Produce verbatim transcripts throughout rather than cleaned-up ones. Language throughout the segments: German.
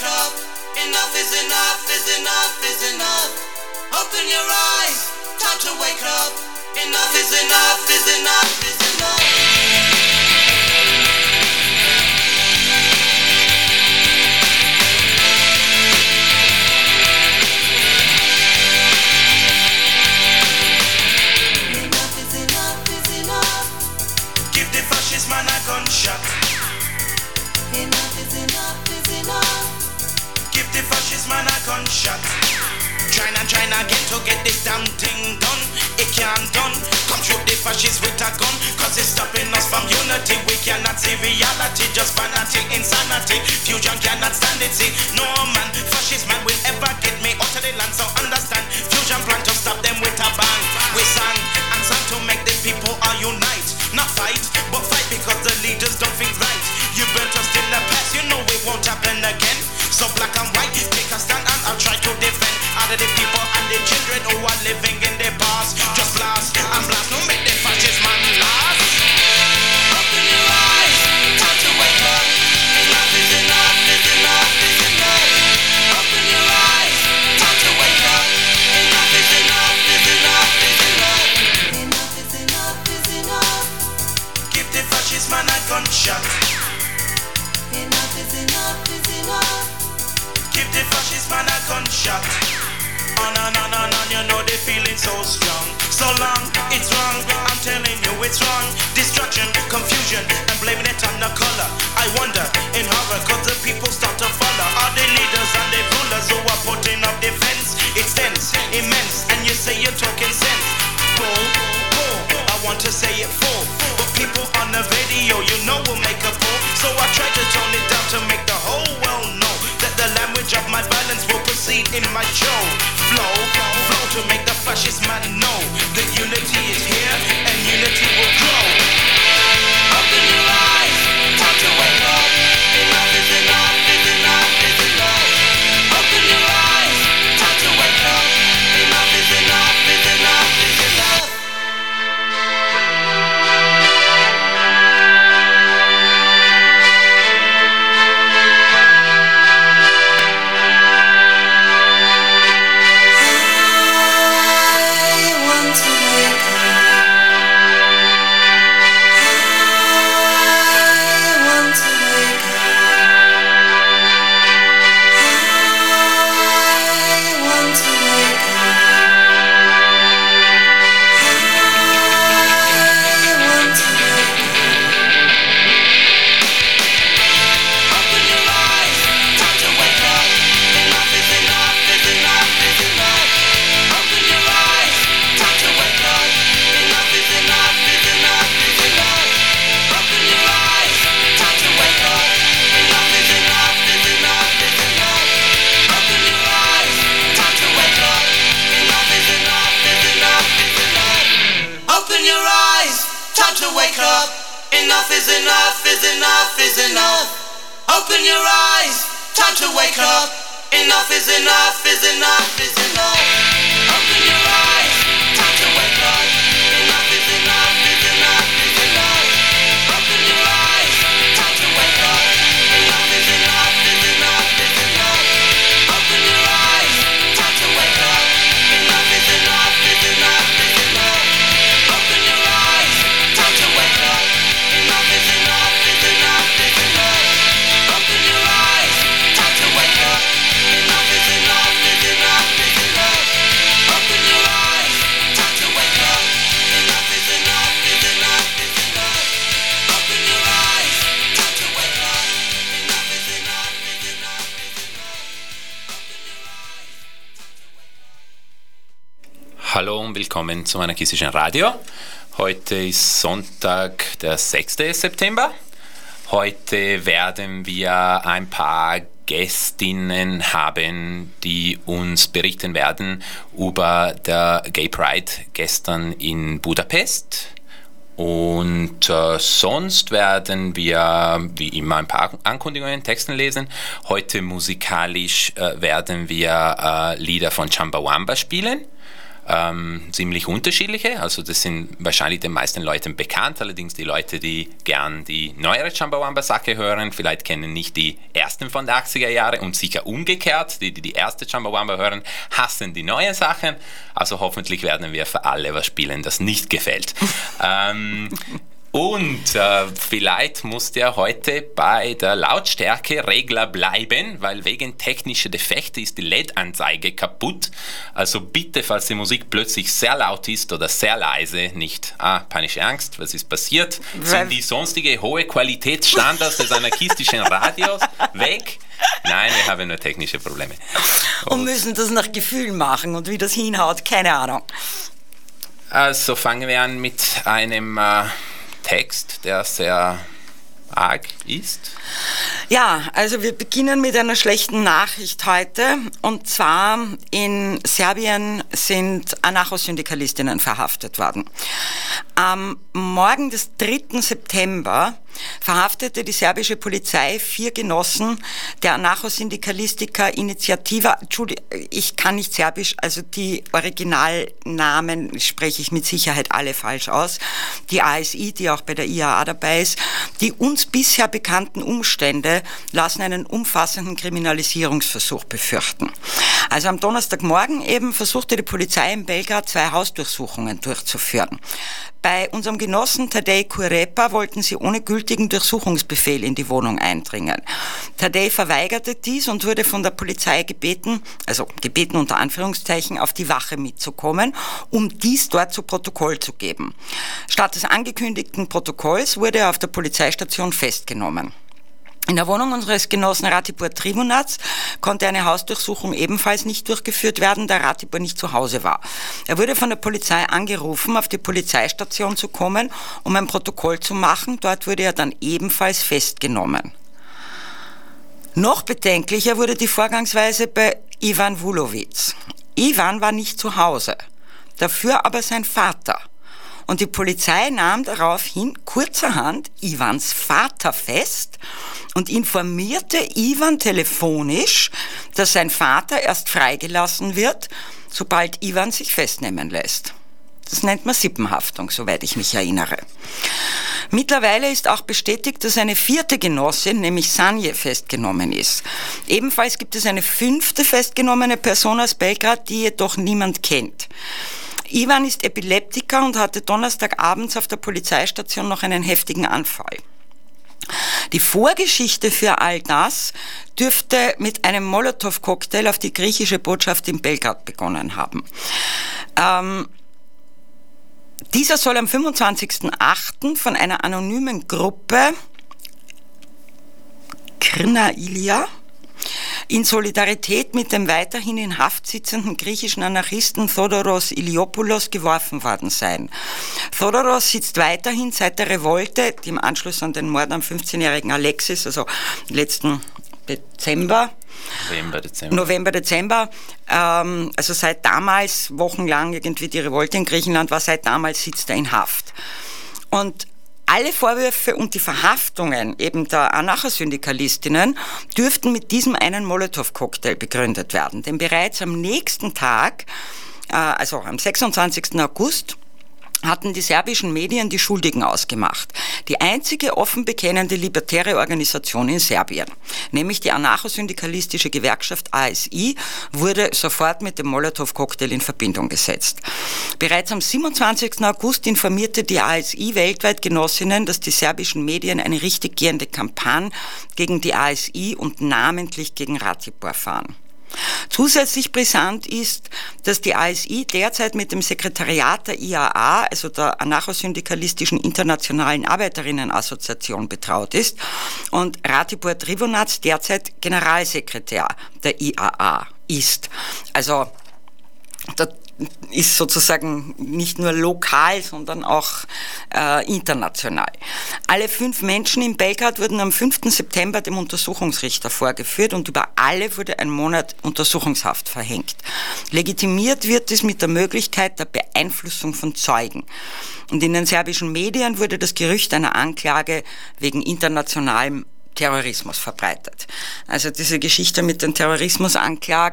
wake up. Enough is enough, is enough, is enough. Open your eyes, time to wake up. Enough is enough, is enough, is enough. Fascist man a gunshot. Enough is enough, is enough. Give the fascist man a gunshot. Trying and trying again to get this damn thing done. It can't done. Come shoot the fascists with a gun, cause it's stopping us from unity. We cannot see reality, just vanity, insanity. Fusion cannot stand it, see. No man, fascist man will ever get me out of the land. So understand, fusion plan to stop them with a bang. We sang and sang to make the people all unite. Not fight, but fight because the leaders don't think right. You burnt us in the past, you know it won't happen again. So black and white, take a stand and I'll try to defend all of the people and the children who are living in the past. Just blast and blast, no make the fascist man last. Open your eyes, time to wake up. Enough is enough, is enough, is enough. Open your eyes, time to wake up. Enough is enough, is enough, is enough. Enough is enough, is enough. Give the fascist man a gunshot. Enough is enough, is enough. Give the fascist man a gunshot. On and on and on, you know they feeling so strong. So long, it's wrong, I'm telling you it's wrong. Distraction, confusion, and blaming it on the color. I wonder, in horror, cause the people start to follow all the leaders and the rulers who are putting up defense. It's tense, immense, and you say you're talking sense. Bull, bull, I want to say it full, but people on the radio, you know will make a fool. So I try to tone it down to make the whole world know that the language of my violence will proceed in my show. Flow, flow to make the fascist man know that unity is here and unity will grow. Open your eyes, time to wake up. Enough is enough, is enough, is enough. Open your eyes, time to wake up. Enough is enough, is enough, is enough. Enough is enough, is enough, is enough. Open your eyes, time to wake up. Enough is enough, is enough, is enough. Open your eyes, time to wake up. Enough is enough, is enough, is enough. Open your eyes, time to wake up. Enough is enough, is enough, is enough. Open your eyes, time to wake up. Enough is enough, is enough, is enough. Open your eyes, time to wake up. Enough is enough, is enough, is enough. Open your eyes, time to wake up. Enough is enough, is enough, is enough. Open your eyes, time to wake up. Enough is enough, is enough, is enough. Open your eyes, time to wake up. Enough is enough, is enough, is enough. Open your eyes, time to wake up. Hallo und willkommen zum Anarchistischen Radio. Heute ist Sonntag, der sechste September. Heute werden wir ein paar Gästinnen haben, die uns berichten werden über der Gay Pride gestern in Budapest. Und äh, sonst werden wir wie immer ein paar Ankündigungen, Texten lesen. Heute musikalisch äh, werden wir äh, Lieder von Chumbawamba spielen. ähm, ziemlich unterschiedliche. Also das sind wahrscheinlich den meisten Leuten bekannt, allerdings die Leute, die gern die neuere Chumbawamba-Sache hören, vielleicht kennen nicht die ersten von der achtziger Jahre und sicher umgekehrt, die, die die erste Chumbawamba hören, hassen die neuen Sachen. Also hoffentlich werden wir für alle was spielen, das nicht gefällt. ähm, Und äh, vielleicht muss der heute bei der Lautstärke-Regler bleiben, weil wegen technischer Defekte ist die L E D-Anzeige kaputt. Also bitte, falls die Musik plötzlich sehr laut ist oder sehr leise, nicht, ah, panische Angst, was ist passiert? Sind die sonstige hohe Qualitätsstandards des anarchistischen Radios weg? Nein, wir haben nur technische Probleme. Und, und müssen das nach Gefühl machen und wie das hinhaut, keine Ahnung. Also fangen wir an mit einem äh, Text, der sehr arg ist. Ja, also wir beginnen mit einer schlechten Nachricht heute. Und zwar in Serbien sind Anarchosyndikalistinnen verhaftet worden. Am Morgen des dritten September verhaftete die serbische Polizei vier Genossen der Anarchosyndikalistika Initiativa, Entschuldigung, ich kann nicht Serbisch, also die Originalnamen spreche ich mit Sicherheit alle falsch aus, die A S I, die auch bei der I A A dabei ist. Die uns bisher bekannten Umstände lassen einen umfassenden Kriminalisierungsversuch befürchten. Also am Donnerstagmorgen eben versuchte die Polizei in Belgrad zwei Hausdurchsuchungen durchzuführen. Bei unserem Genossen Tadej Kurepa wollten sie ohne gültigen Durchsuchungsbefehl in die Wohnung eindringen. Tadej verweigerte dies und wurde von der Polizei gebeten, also gebeten unter Anführungszeichen, auf die Wache mitzukommen, um dies dort zu Protokoll zu geben. Statt des angekündigten Protokolls wurde er auf der Polizeistation festgenommen. In der Wohnung unseres Genossen Ratibor Trivunac konnte eine Hausdurchsuchung ebenfalls nicht durchgeführt werden, da Ratibor nicht zu Hause war. Er wurde von der Polizei angerufen, auf die Polizeistation zu kommen, um ein Protokoll zu machen. Dort wurde er dann ebenfalls festgenommen. Noch bedenklicher wurde die Vorgangsweise bei Ivan Vulovic. Ivan war nicht zu Hause, dafür aber sein Vater. Und die Polizei nahm daraufhin kurzerhand Ivans Vater fest und informierte Ivan telefonisch, dass sein Vater erst freigelassen wird, sobald Ivan sich festnehmen lässt. Das nennt man Sippenhaftung, soweit ich mich erinnere. Mittlerweile ist auch bestätigt, dass eine vierte Genossin, nämlich Sanje, festgenommen ist. Ebenfalls gibt es eine fünfte festgenommene Person aus Belgrad, die jedoch niemand kennt. Ivan ist Epileptiker und hatte Donnerstagabends auf der Polizeistation noch einen heftigen Anfall. Die Vorgeschichte für all das dürfte mit einem Molotow-Cocktail auf die griechische Botschaft in Belgrad begonnen haben. Ähm, dieser soll am fünfundzwanzigsten achten von einer anonymen Gruppe Krna Ilia in Solidarität mit dem weiterhin in Haft sitzenden griechischen Anarchisten Thodoros Iliopoulos geworfen worden sein. Thodoros sitzt weiterhin seit der Revolte, die im Anschluss an den Mord am fünfzehnjährigen Alexis, also letzten Dezember, November, Dezember, November, Dezember ähm, also seit damals, wochenlang irgendwie die Revolte in Griechenland war, seit damals sitzt er in Haft. Und alle Vorwürfe und die Verhaftungen eben der Anarchosyndikalistinnen dürften mit diesem einen Molotow-Cocktail begründet werden. Denn bereits am nächsten Tag, äh, also am sechsundzwanzigsten August, hatten die serbischen Medien die Schuldigen ausgemacht. Die einzige offen bekennende libertäre Organisation in Serbien, nämlich die anarchosyndikalistische Gewerkschaft A S I, wurde sofort mit dem Molotow-Cocktail in Verbindung gesetzt. Bereits am siebenundzwanzigsten August informierte die A S I weltweit Genossinnen, dass die serbischen Medien eine richtig gehende Kampagne gegen die A S I und namentlich gegen Ratibor fahren. Zusätzlich brisant ist, dass die A S I derzeit mit dem Sekretariat der I A A, also der Anarchosyndikalistischen Internationalen Arbeiterinnenassoziation, betraut ist und Ratibor Trivunac derzeit Generalsekretär der I A A ist. Also da ist sozusagen nicht nur lokal, sondern auch äh, international. Alle fünf Menschen in Belgrad wurden am fünften September dem Untersuchungsrichter vorgeführt und über alle wurde ein Monat Untersuchungshaft verhängt. Legitimiert wird es mit der Möglichkeit der Beeinflussung von Zeugen. Und in den serbischen Medien wurde das Gerücht einer Anklage wegen internationalem Terrorismus verbreitet. Also diese Geschichte mit den Terrorismusanklagen,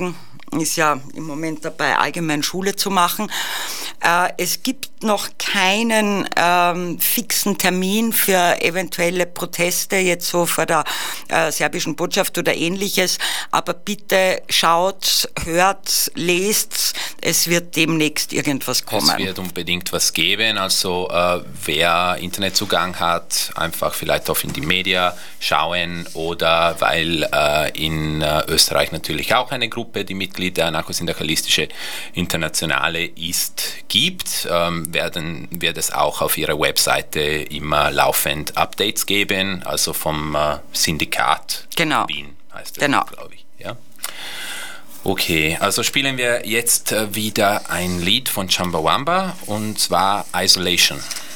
ist ja im Moment dabei, allgemein Schule zu machen. Äh, es gibt noch keinen ähm, fixen Termin für eventuelle Proteste, jetzt so vor der äh, serbischen Botschaft oder ähnliches, aber bitte schaut, hört, lest, es wird demnächst irgendwas kommen. Es wird unbedingt was geben, also äh, wer Internetzugang hat, einfach vielleicht auf in die Media schauen oder weil äh, in äh, Österreich natürlich auch eine Gruppe, die Mitglied der Anarcho-Syndikalistische Internationale ist, gibt, ähm, werden, wird es auch auf ihrer Webseite immer laufend Updates geben, also vom äh, Syndikat genau. Wien heißt es, genau. glaube ich. Ja? Okay, also spielen wir jetzt äh, wieder ein Lied von Chumbawamba und zwar Isolation.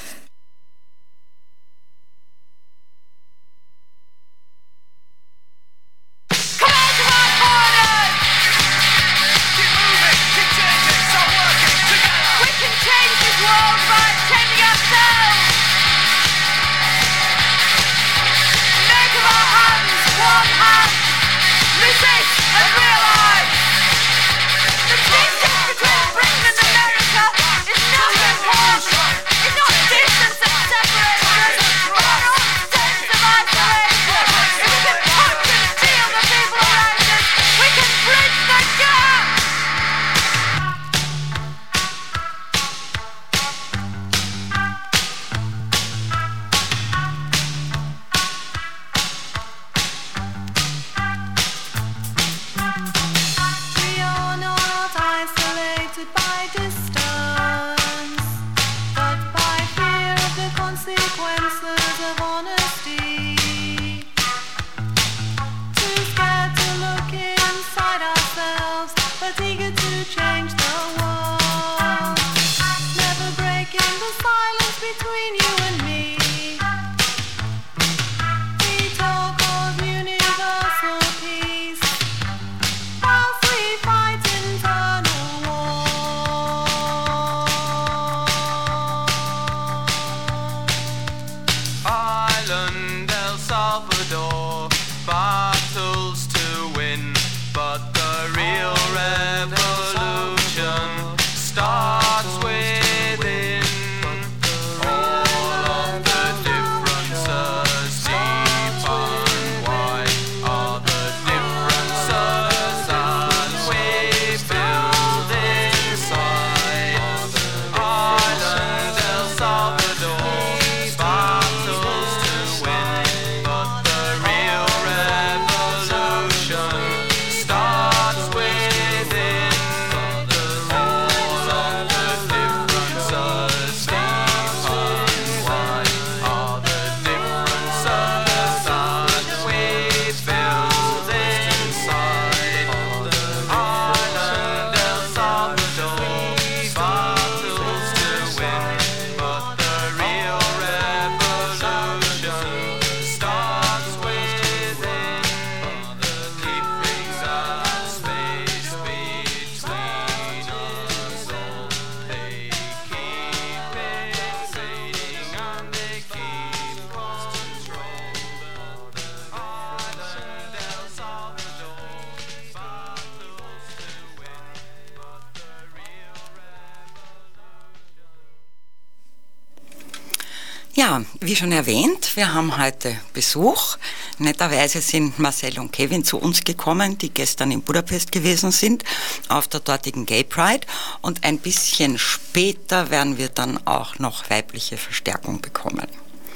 Ja, wie schon erwähnt, wir haben heute Besuch. Netterweise sind Marcel und Kevin zu uns gekommen, die gestern in Budapest gewesen sind, auf der dortigen Gay Pride. Und ein bisschen später werden wir dann auch noch weibliche Verstärkung bekommen.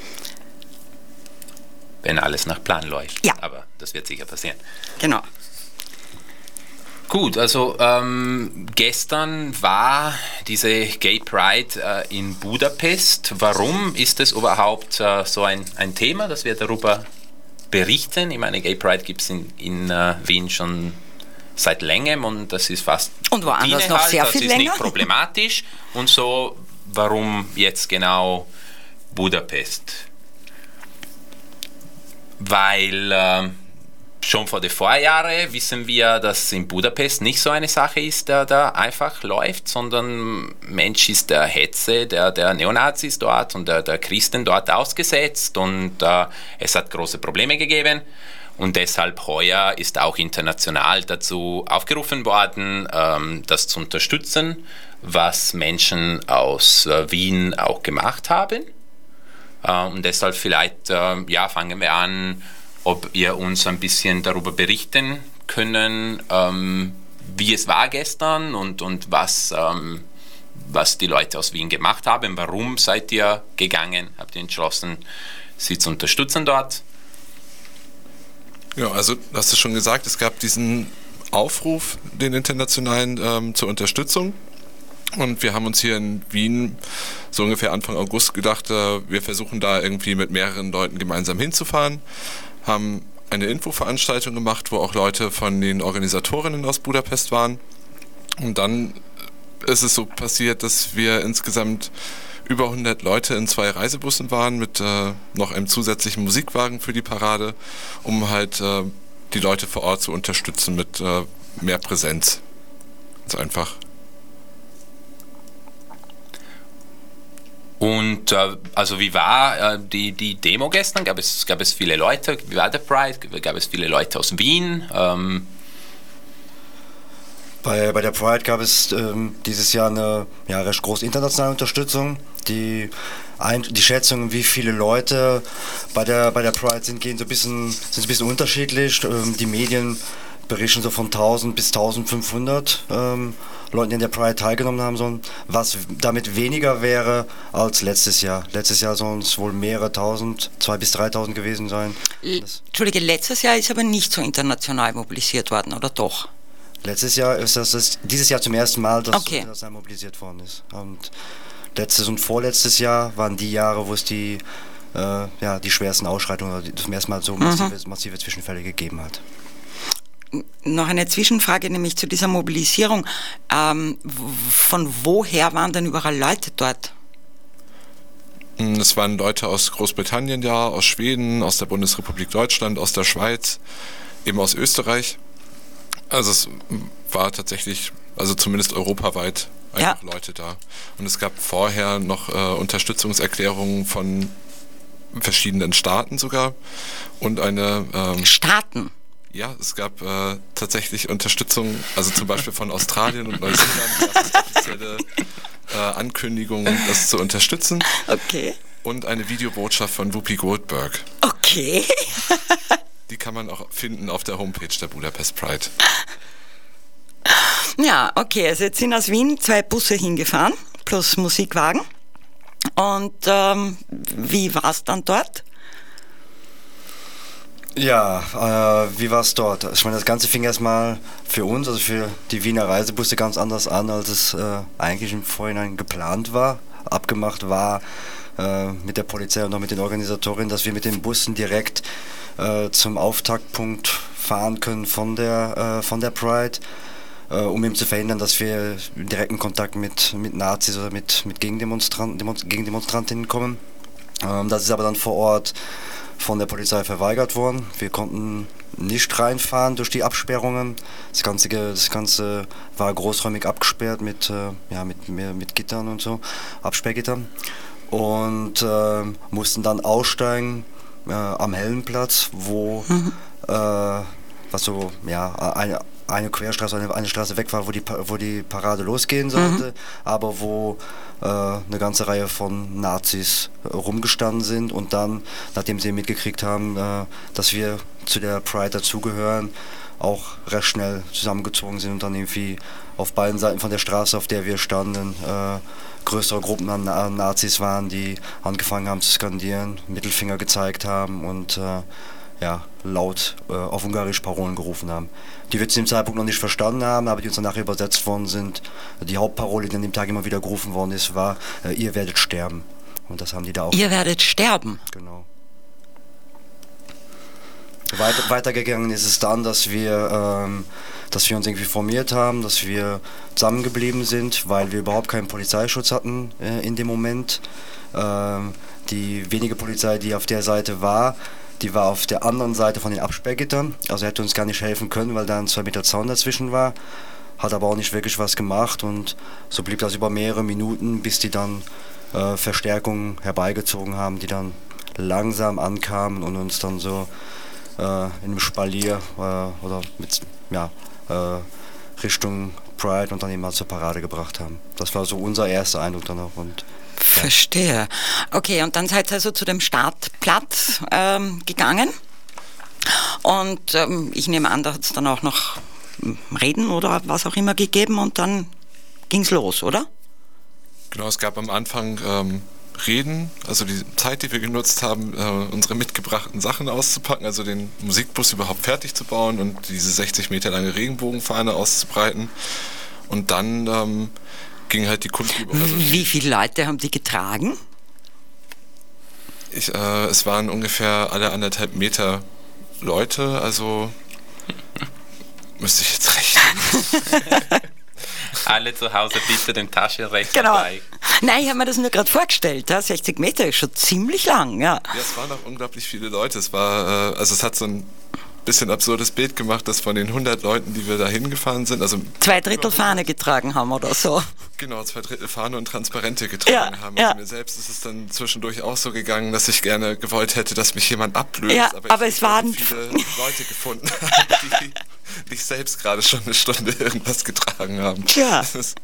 Wenn alles nach Plan läuft. Ja. Aber das wird sicher passieren. Genau. Gut, also ähm, gestern war diese Gay Pride äh, in Budapest. Warum ist es überhaupt äh, so ein, ein Thema, dass wir darüber berichten? Ich meine, Gay Pride gibt es in, in äh, Wien schon seit längerem und das ist fast und woanders noch sehr viel länger. Das ist nicht problematisch. Und so, warum jetzt genau Budapest? Weil äh, schon vor den Vorjahren wissen wir, dass in Budapest nicht so eine Sache ist, der da einfach läuft, sondern Mensch ist der Hetze der, der Neonazis dort und der, der Christen dort ausgesetzt und äh, es hat große Probleme gegeben. Und deshalb heuer ist auch international dazu aufgerufen worden, ähm, das zu unterstützen, was Menschen aus äh, Wien auch gemacht haben. Äh, und deshalb vielleicht äh, ja, fangen wir an, ob ihr uns ein bisschen darüber berichten können, ähm, wie es war gestern und, und was, ähm, was die Leute aus Wien gemacht haben. Warum seid ihr gegangen? Habt ihr entschlossen, sie zu unterstützen dort? Ja, also du hast es schon gesagt, es gab diesen Aufruf, den internationalen, ähm, zur Unterstützung. Und wir haben uns hier in Wien so ungefähr Anfang August gedacht, äh, wir versuchen da irgendwie mit mehreren Leuten gemeinsam hinzufahren, haben eine Infoveranstaltung gemacht, wo auch Leute von den Organisatorinnen aus Budapest waren. Und dann ist es so passiert, dass wir insgesamt über hundert Leute in zwei Reisebussen waren mit äh, noch einem zusätzlichen Musikwagen für die Parade, um halt äh, die Leute vor Ort zu unterstützen mit äh, mehr Präsenz. Ganz einfach. Und äh, also wie war äh, die, die Demo gestern? Gab es, gab es viele Leute? Wie war der Pride? Gab es viele Leute aus Wien? Ähm Bei, bei der Pride gab es ähm, dieses Jahr eine ja, recht große internationale Unterstützung. Die, ein, die Schätzungen, wie viele Leute bei der, bei der Pride sind, gehen so ein bisschen, sind ein bisschen unterschiedlich. Ähm, die Medien berichten so von tausend bis eintausendfünfhundert ähm, Leuten, die in der Pride teilgenommen haben sollen, was damit weniger wäre als letztes Jahr. Letztes Jahr sollen es wohl mehrere tausend, zweitausend bis dreitausend gewesen sein. Das Entschuldige, letztes Jahr ist aber nicht so international mobilisiert worden, oder doch? Letztes Jahr ist das, das dieses Jahr zum ersten Mal, dass okay. das mobilisiert worden ist. Und letztes und vorletztes Jahr waren die Jahre, wo es die, äh, ja, die schwersten Ausschreitungen oder zum ersten Mal so massive, mhm. massive Zwischenfälle gegeben hat. Noch eine Zwischenfrage, nämlich zu dieser Mobilisierung. Ähm, von woher waren denn überall Leute dort? Es waren Leute aus Großbritannien, ja, aus Schweden, aus der Bundesrepublik Deutschland, aus der Schweiz, eben aus Österreich. Also es war tatsächlich, also zumindest europaweit, einfach ja. Leute da. Und es gab vorher noch äh, Unterstützungserklärungen von verschiedenen Staaten sogar und eine... Ähm, Staaten? Ja, es gab äh, tatsächlich Unterstützung, also zum Beispiel von Australien und Neuseeland, gab es offizielle äh, Ankündigungen, das zu unterstützen. Okay. Und eine Videobotschaft von Whoopi Goldberg. Okay. Die kann man auch finden auf der Homepage der Budapest Pride. Ja, okay, also jetzt sind aus Wien zwei Busse hingefahren, plus Musikwagen. Und ähm, wie war es dann dort? Ja, äh, wie war es dort? Ich meine, das Ganze fing erstmal für uns, also für die Wiener Reisebusse, ganz anders an, als es äh, eigentlich im Vorhinein geplant war, abgemacht war äh, mit der Polizei und auch mit den Organisatorinnen, dass wir mit den Bussen direkt äh, zum Auftaktpunkt fahren können von der, äh, von der Pride, äh, um eben zu verhindern, dass wir in direkten Kontakt mit, mit Nazis oder mit, mit Gegendemonstranten, Demonst- Gegendemonstrantinnen kommen. Ähm, das ist aber dann vor Ort von der Polizei verweigert worden. Wir konnten nicht reinfahren durch die Absperrungen. Das Ganze, das Ganze war großräumig abgesperrt mit, äh, ja, mit, mit Gittern und so, Absperrgittern. Und äh, mussten dann aussteigen äh, am Hellenplatz, wo mhm. äh, was so, ja, eine, eine Querstraße, eine, eine Straße weg war, wo die, wo die Parade losgehen sollte, mhm. aber wo äh, eine ganze Reihe von Nazis äh, rumgestanden sind und dann, nachdem sie mitgekriegt haben, äh, dass wir zu der Pride dazugehören, auch recht schnell zusammengezogen sind und dann irgendwie auf beiden Seiten von der Straße, auf der wir standen, äh, größere Gruppen an, an Nazis waren, die angefangen haben zu skandieren, Mittelfinger gezeigt haben und äh, ja, laut äh, auf Ungarisch Parolen gerufen haben, die wir zu dem Zeitpunkt noch nicht verstanden haben, aber die uns dann nachher übersetzt worden sind. Die Hauptparole, die an dem Tag immer wieder gerufen worden ist, war, äh, ihr werdet sterben. Und das haben die da auch... Ihr werdet sterben? Genau. Weiter, weitergegangen ist es dann, dass wir, ähm, dass wir uns irgendwie formiert haben, dass wir zusammengeblieben sind, weil wir überhaupt keinen Polizeischutz hatten äh, in dem Moment. Ähm, die wenige Polizei, die auf der Seite war, die war auf der anderen Seite von den Absperrgittern, also hätte uns gar nicht helfen können, weil da ein zwei Meter Zaun dazwischen war, hat aber auch nicht wirklich was gemacht und so blieb das über mehrere Minuten, bis die dann äh, Verstärkungen herbeigezogen haben, die dann langsam ankamen und uns dann so äh, in einem Spalier äh, oder mit, ja, äh, Richtung Pride und dann eben mal zur Parade gebracht haben. Das war so unser erster Eindruck dann auch. Und verstehe. Okay, und dann seid ihr also zu dem Startplatz ähm, gegangen und ähm, ich nehme an, da hat es dann auch noch Reden oder was auch immer gegeben und dann ging es los, oder? Genau, es gab am Anfang ähm, Reden, also die Zeit, die wir genutzt haben, äh, unsere mitgebrachten Sachen auszupacken, also den Musikbus überhaupt fertig zu bauen und diese sechzig Meter lange Regenbogenfahne auszubreiten. Und dann ähm, ging halt die Kundgebung. Also Wie viele Leute haben die getragen? Ich, äh, es waren ungefähr alle anderthalb Meter Leute, also müsste ich jetzt rechnen. Alle zu Hause bitte den Taschenrechner Genau. bei. Nein, ich habe mir das nur gerade vorgestellt. Ja? sechzig Meter ist schon ziemlich lang. Ja. Ja, es waren auch unglaublich viele Leute. Es war, äh, also es hat so ein bisschen absurdes Bild gemacht, dass von den hundert Leuten, die wir da hingefahren sind, also Zwei Drittel Fahne getragen haben oder so. genau, zwei Drittel Fahne und Transparente getragen Ja, haben. ja. Also mir selbst ist es dann zwischendurch auch so gegangen, dass ich gerne gewollt hätte, dass mich jemand ablöst. Ja, aber, aber ich es waren- viele Leute gefunden habe, die nicht selbst gerade schon eine Stunde irgendwas getragen haben. Tja. Das ist-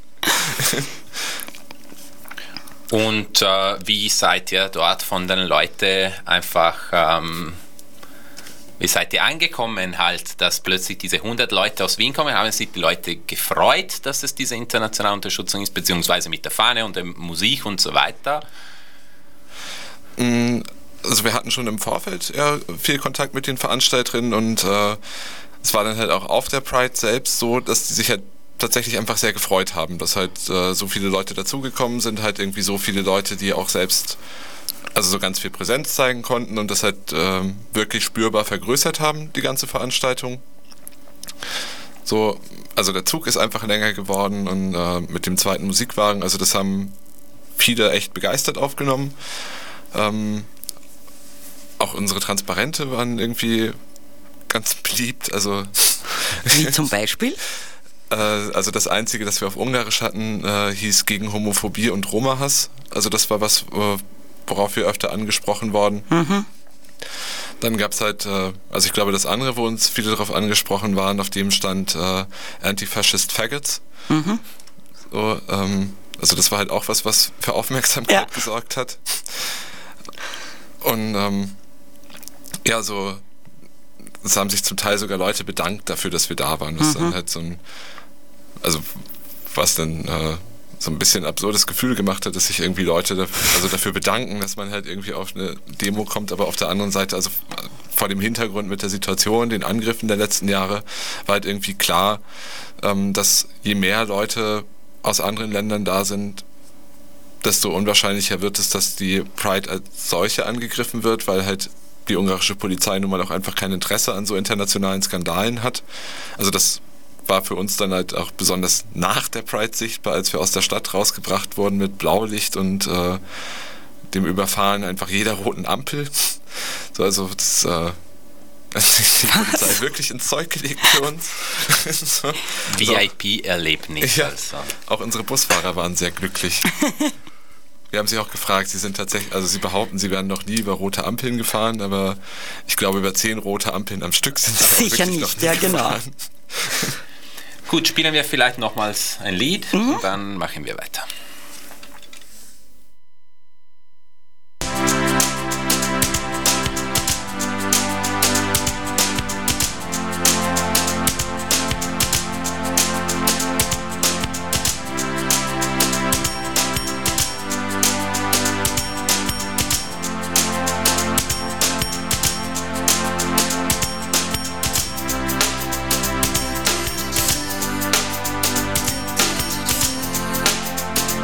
Und äh, wie seid ihr dort von den Leuten einfach, ähm, wie seid ihr angekommen halt, dass plötzlich diese hundert Leute aus Wien kommen? Haben sich die Leute gefreut, dass es diese internationale Unterstützung ist, beziehungsweise mit der Fahne und der Musik und so weiter? Also wir hatten schon im Vorfeld ja, viel Kontakt mit den Veranstalterinnen und äh, es war dann halt auch auf der Pride selbst so, dass die sich halt tatsächlich einfach sehr gefreut haben, dass halt äh, so viele Leute dazugekommen sind, halt irgendwie so viele Leute, die auch selbst also so ganz viel Präsenz zeigen konnten und das halt äh, wirklich spürbar vergrößert haben, die ganze Veranstaltung. So, also der Zug ist einfach länger geworden und äh, mit dem zweiten Musikwagen, also das haben viele echt begeistert aufgenommen. Ähm, auch unsere Transparente waren irgendwie ganz beliebt, also Wie zum Beispiel? äh, also das Einzige, das wir auf Ungarisch hatten, äh, hieß gegen Homophobie und Roma-Hass. Also das war was, äh, worauf wir öfter angesprochen worden. Mhm. Dann gab es halt, äh, also ich glaube das andere, wo uns viele darauf angesprochen waren, auf dem stand äh, Anti-Fascist Faggots. Mhm. So, ähm, also das war halt auch was, was für Aufmerksamkeit Ja. gesorgt hat. Und ähm, ja, so es haben sich zum Teil sogar Leute bedankt dafür, dass wir da waren. Das ist dann halt so ein, also was dann äh, so ein bisschen absurdes Gefühl gemacht hat, dass sich irgendwie Leute dafür, also dafür bedanken, dass man halt irgendwie auf eine Demo kommt, aber auf der anderen Seite, also vor dem Hintergrund mit der Situation, den Angriffen der letzten Jahre, war halt irgendwie klar, ähm, dass je mehr Leute aus anderen Ländern da sind, desto unwahrscheinlicher wird es, dass die Pride als solche angegriffen wird, weil halt die ungarische Polizei nun mal auch einfach kein Interesse an so internationalen Skandalen hat. Also das war für uns dann halt auch besonders nach der Pride sichtbar, als wir aus der Stadt rausgebracht wurden mit Blaulicht und äh, dem Überfahren einfach jeder roten Ampel. So, also das äh, hat die Polizei wirklich ins Zeug gelegt für uns. So. V I P-Erlebnis. Ja, Also. auch unsere Busfahrer waren sehr glücklich. Wir haben sie auch gefragt, sie sind tatsächlich, also sie behaupten, sie wären noch nie über rote Ampeln gefahren, aber ich glaube, über zehn rote Ampeln am Stück sind sie auch Sicher wirklich nicht, noch nie ja, genau. gefahren. Gut, spielen wir vielleicht nochmals ein Lied und dann machen wir weiter. Thank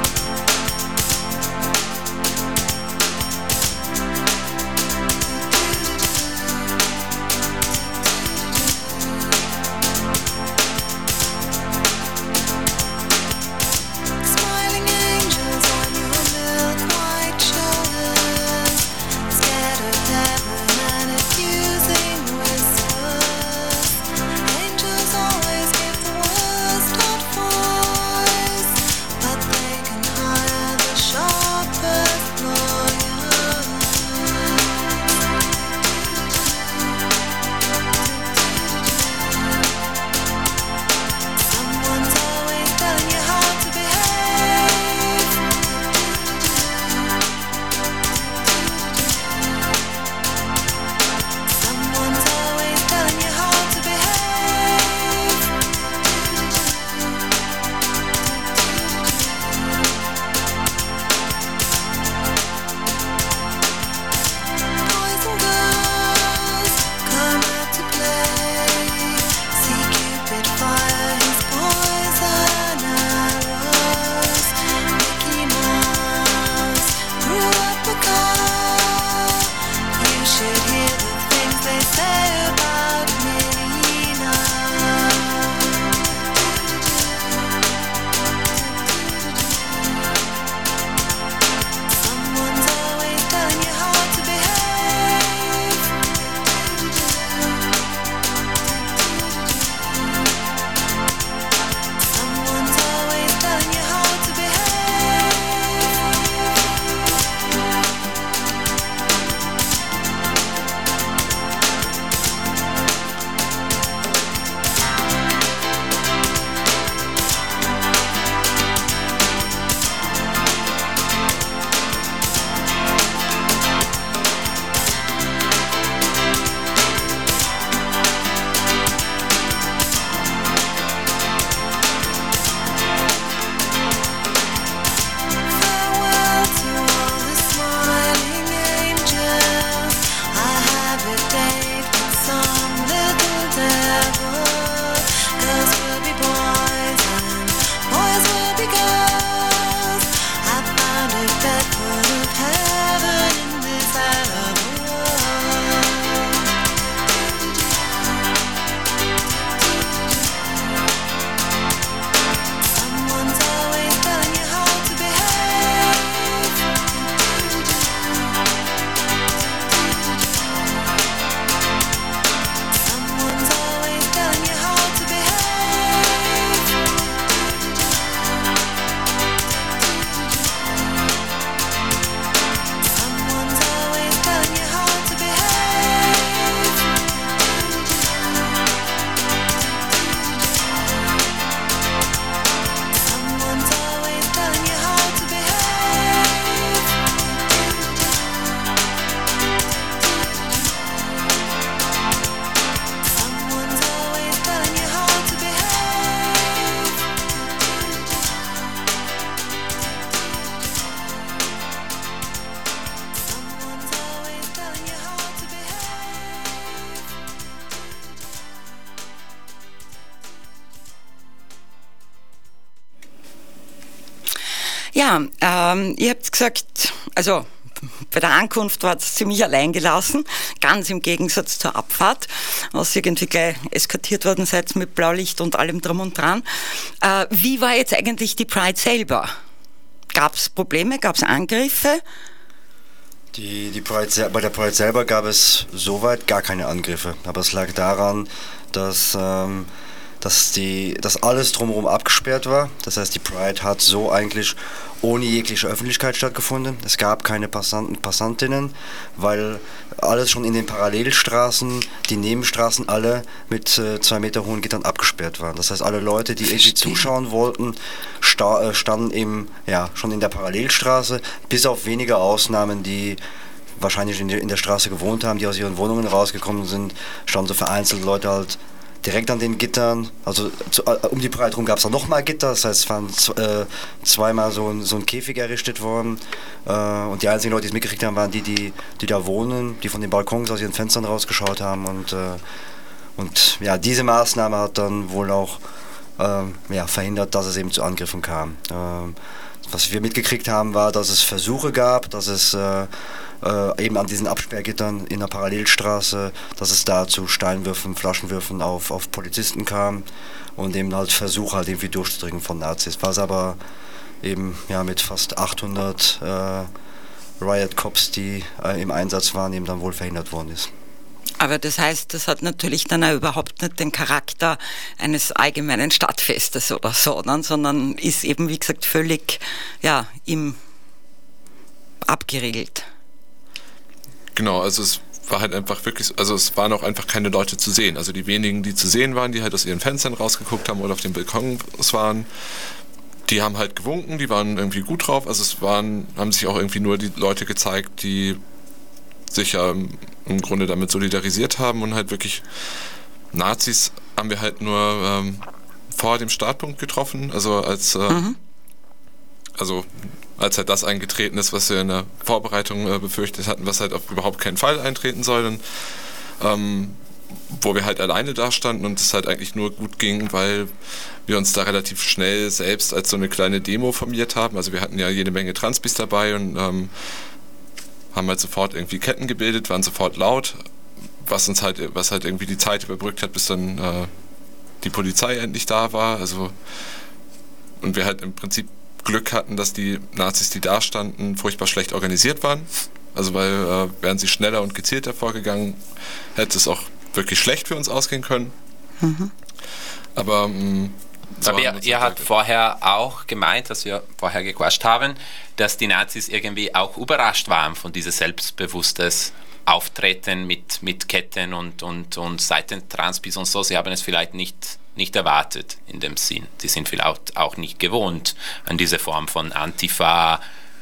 Ja, ähm, ihr habt gesagt, also bei der Ankunft war es ziemlich allein gelassen, ganz im Gegensatz zur Abfahrt, als irgendwie gleich eskortiert worden seid mit Blaulicht und allem drum und dran. Äh, wie war jetzt eigentlich die Pride selber? Gab es Probleme, gab es Angriffe? Die, die Pride, bei der Pride selber gab es soweit gar keine Angriffe, aber es lag daran, dass, ähm, dass, die, dass alles drumherum abgesperrt war. Das heißt, die Pride hat so eigentlich ohne jegliche Öffentlichkeit stattgefunden. Es gab keine Passanten, Passantinnen, weil alles schon in den Parallelstraßen, die Nebenstraßen alle mit äh, zwei Meter hohen Gittern abgesperrt waren. Das heißt, alle Leute, die irgendwie zuschauen wollten, sta- äh, standen eben, ja, schon in der Parallelstraße, bis auf wenige Ausnahmen, die wahrscheinlich in, die, in der Straße gewohnt haben, die aus ihren Wohnungen rausgekommen sind, standen so vereinzelt Leute halt direkt an den Gittern. Also zu, äh, um die Pride rum gab es auch nochmal Gitter, das heißt, es waren z- äh, zweimal so ein, so ein Käfig errichtet worden. Äh, und die einzigen Leute, die es mitgekriegt haben, waren die, die, die da wohnen, die von den Balkons aus ihren Fenstern rausgeschaut haben. Und, äh, und ja, diese Maßnahme hat dann wohl auch äh, ja, verhindert, dass es eben zu Angriffen kam. Äh, was wir mitgekriegt haben, war, dass es Versuche gab, dass es äh, äh, eben an diesen Absperrgittern in der Parallelstraße, dass es da zu Steinwürfen, Flaschenwürfen auf, auf Polizisten kam und eben halt Versuche halt irgendwie durchzudringen von Nazis. Was aber eben ja mit fast achthundert äh, Riot Cops, die äh, im Einsatz waren, eben dann wohl verhindert worden ist. Aber das heißt, das hat natürlich dann auch überhaupt nicht den Charakter eines allgemeinen Stadtfestes oder so, sondern ist eben, wie gesagt, völlig ja, im abgeriegelt. Genau, also es war halt einfach wirklich, also es waren auch einfach keine Leute zu sehen. Also die wenigen, die zu sehen waren, die halt aus ihren Fenstern rausgeguckt haben oder auf dem Balkon waren, die haben halt gewunken, die waren irgendwie gut drauf. Also es waren, haben sich auch irgendwie nur die Leute gezeigt, die sich ja im Grunde damit solidarisiert haben und halt wirklich Nazis haben wir halt nur ähm, vor dem Startpunkt getroffen, also als äh, mhm. also als halt das eingetreten ist, was wir in der Vorbereitung äh, befürchtet hatten, was halt auf überhaupt keinen Fall eintreten soll, und, ähm, wo wir halt alleine da standen und es halt eigentlich nur gut ging, weil wir uns da relativ schnell selbst als so eine kleine Demo formiert haben. Also wir hatten ja jede Menge Transbis dabei und ähm, haben halt sofort irgendwie Ketten gebildet, waren sofort laut, was uns halt, was halt irgendwie die Zeit überbrückt hat, bis dann äh, die Polizei endlich da war. Also und wir halt im Prinzip Glück hatten, dass die Nazis, die da standen, furchtbar schlecht organisiert waren. Also weil äh, wären sie schneller und gezielter vorgegangen, hätte es auch wirklich schlecht für uns ausgehen können. Mhm. Aber mh, so Aber ihr, ihr habt vorher auch gemeint, dass wir vorher gequatscht haben, dass die Nazis irgendwie auch überrascht waren von diesem selbstbewusstes Auftreten mit, mit Ketten und, und, und Seitentransbis und so. Sie haben es vielleicht nicht, nicht erwartet in dem Sinn. Sie sind vielleicht auch nicht gewohnt an diese Form von Antifa,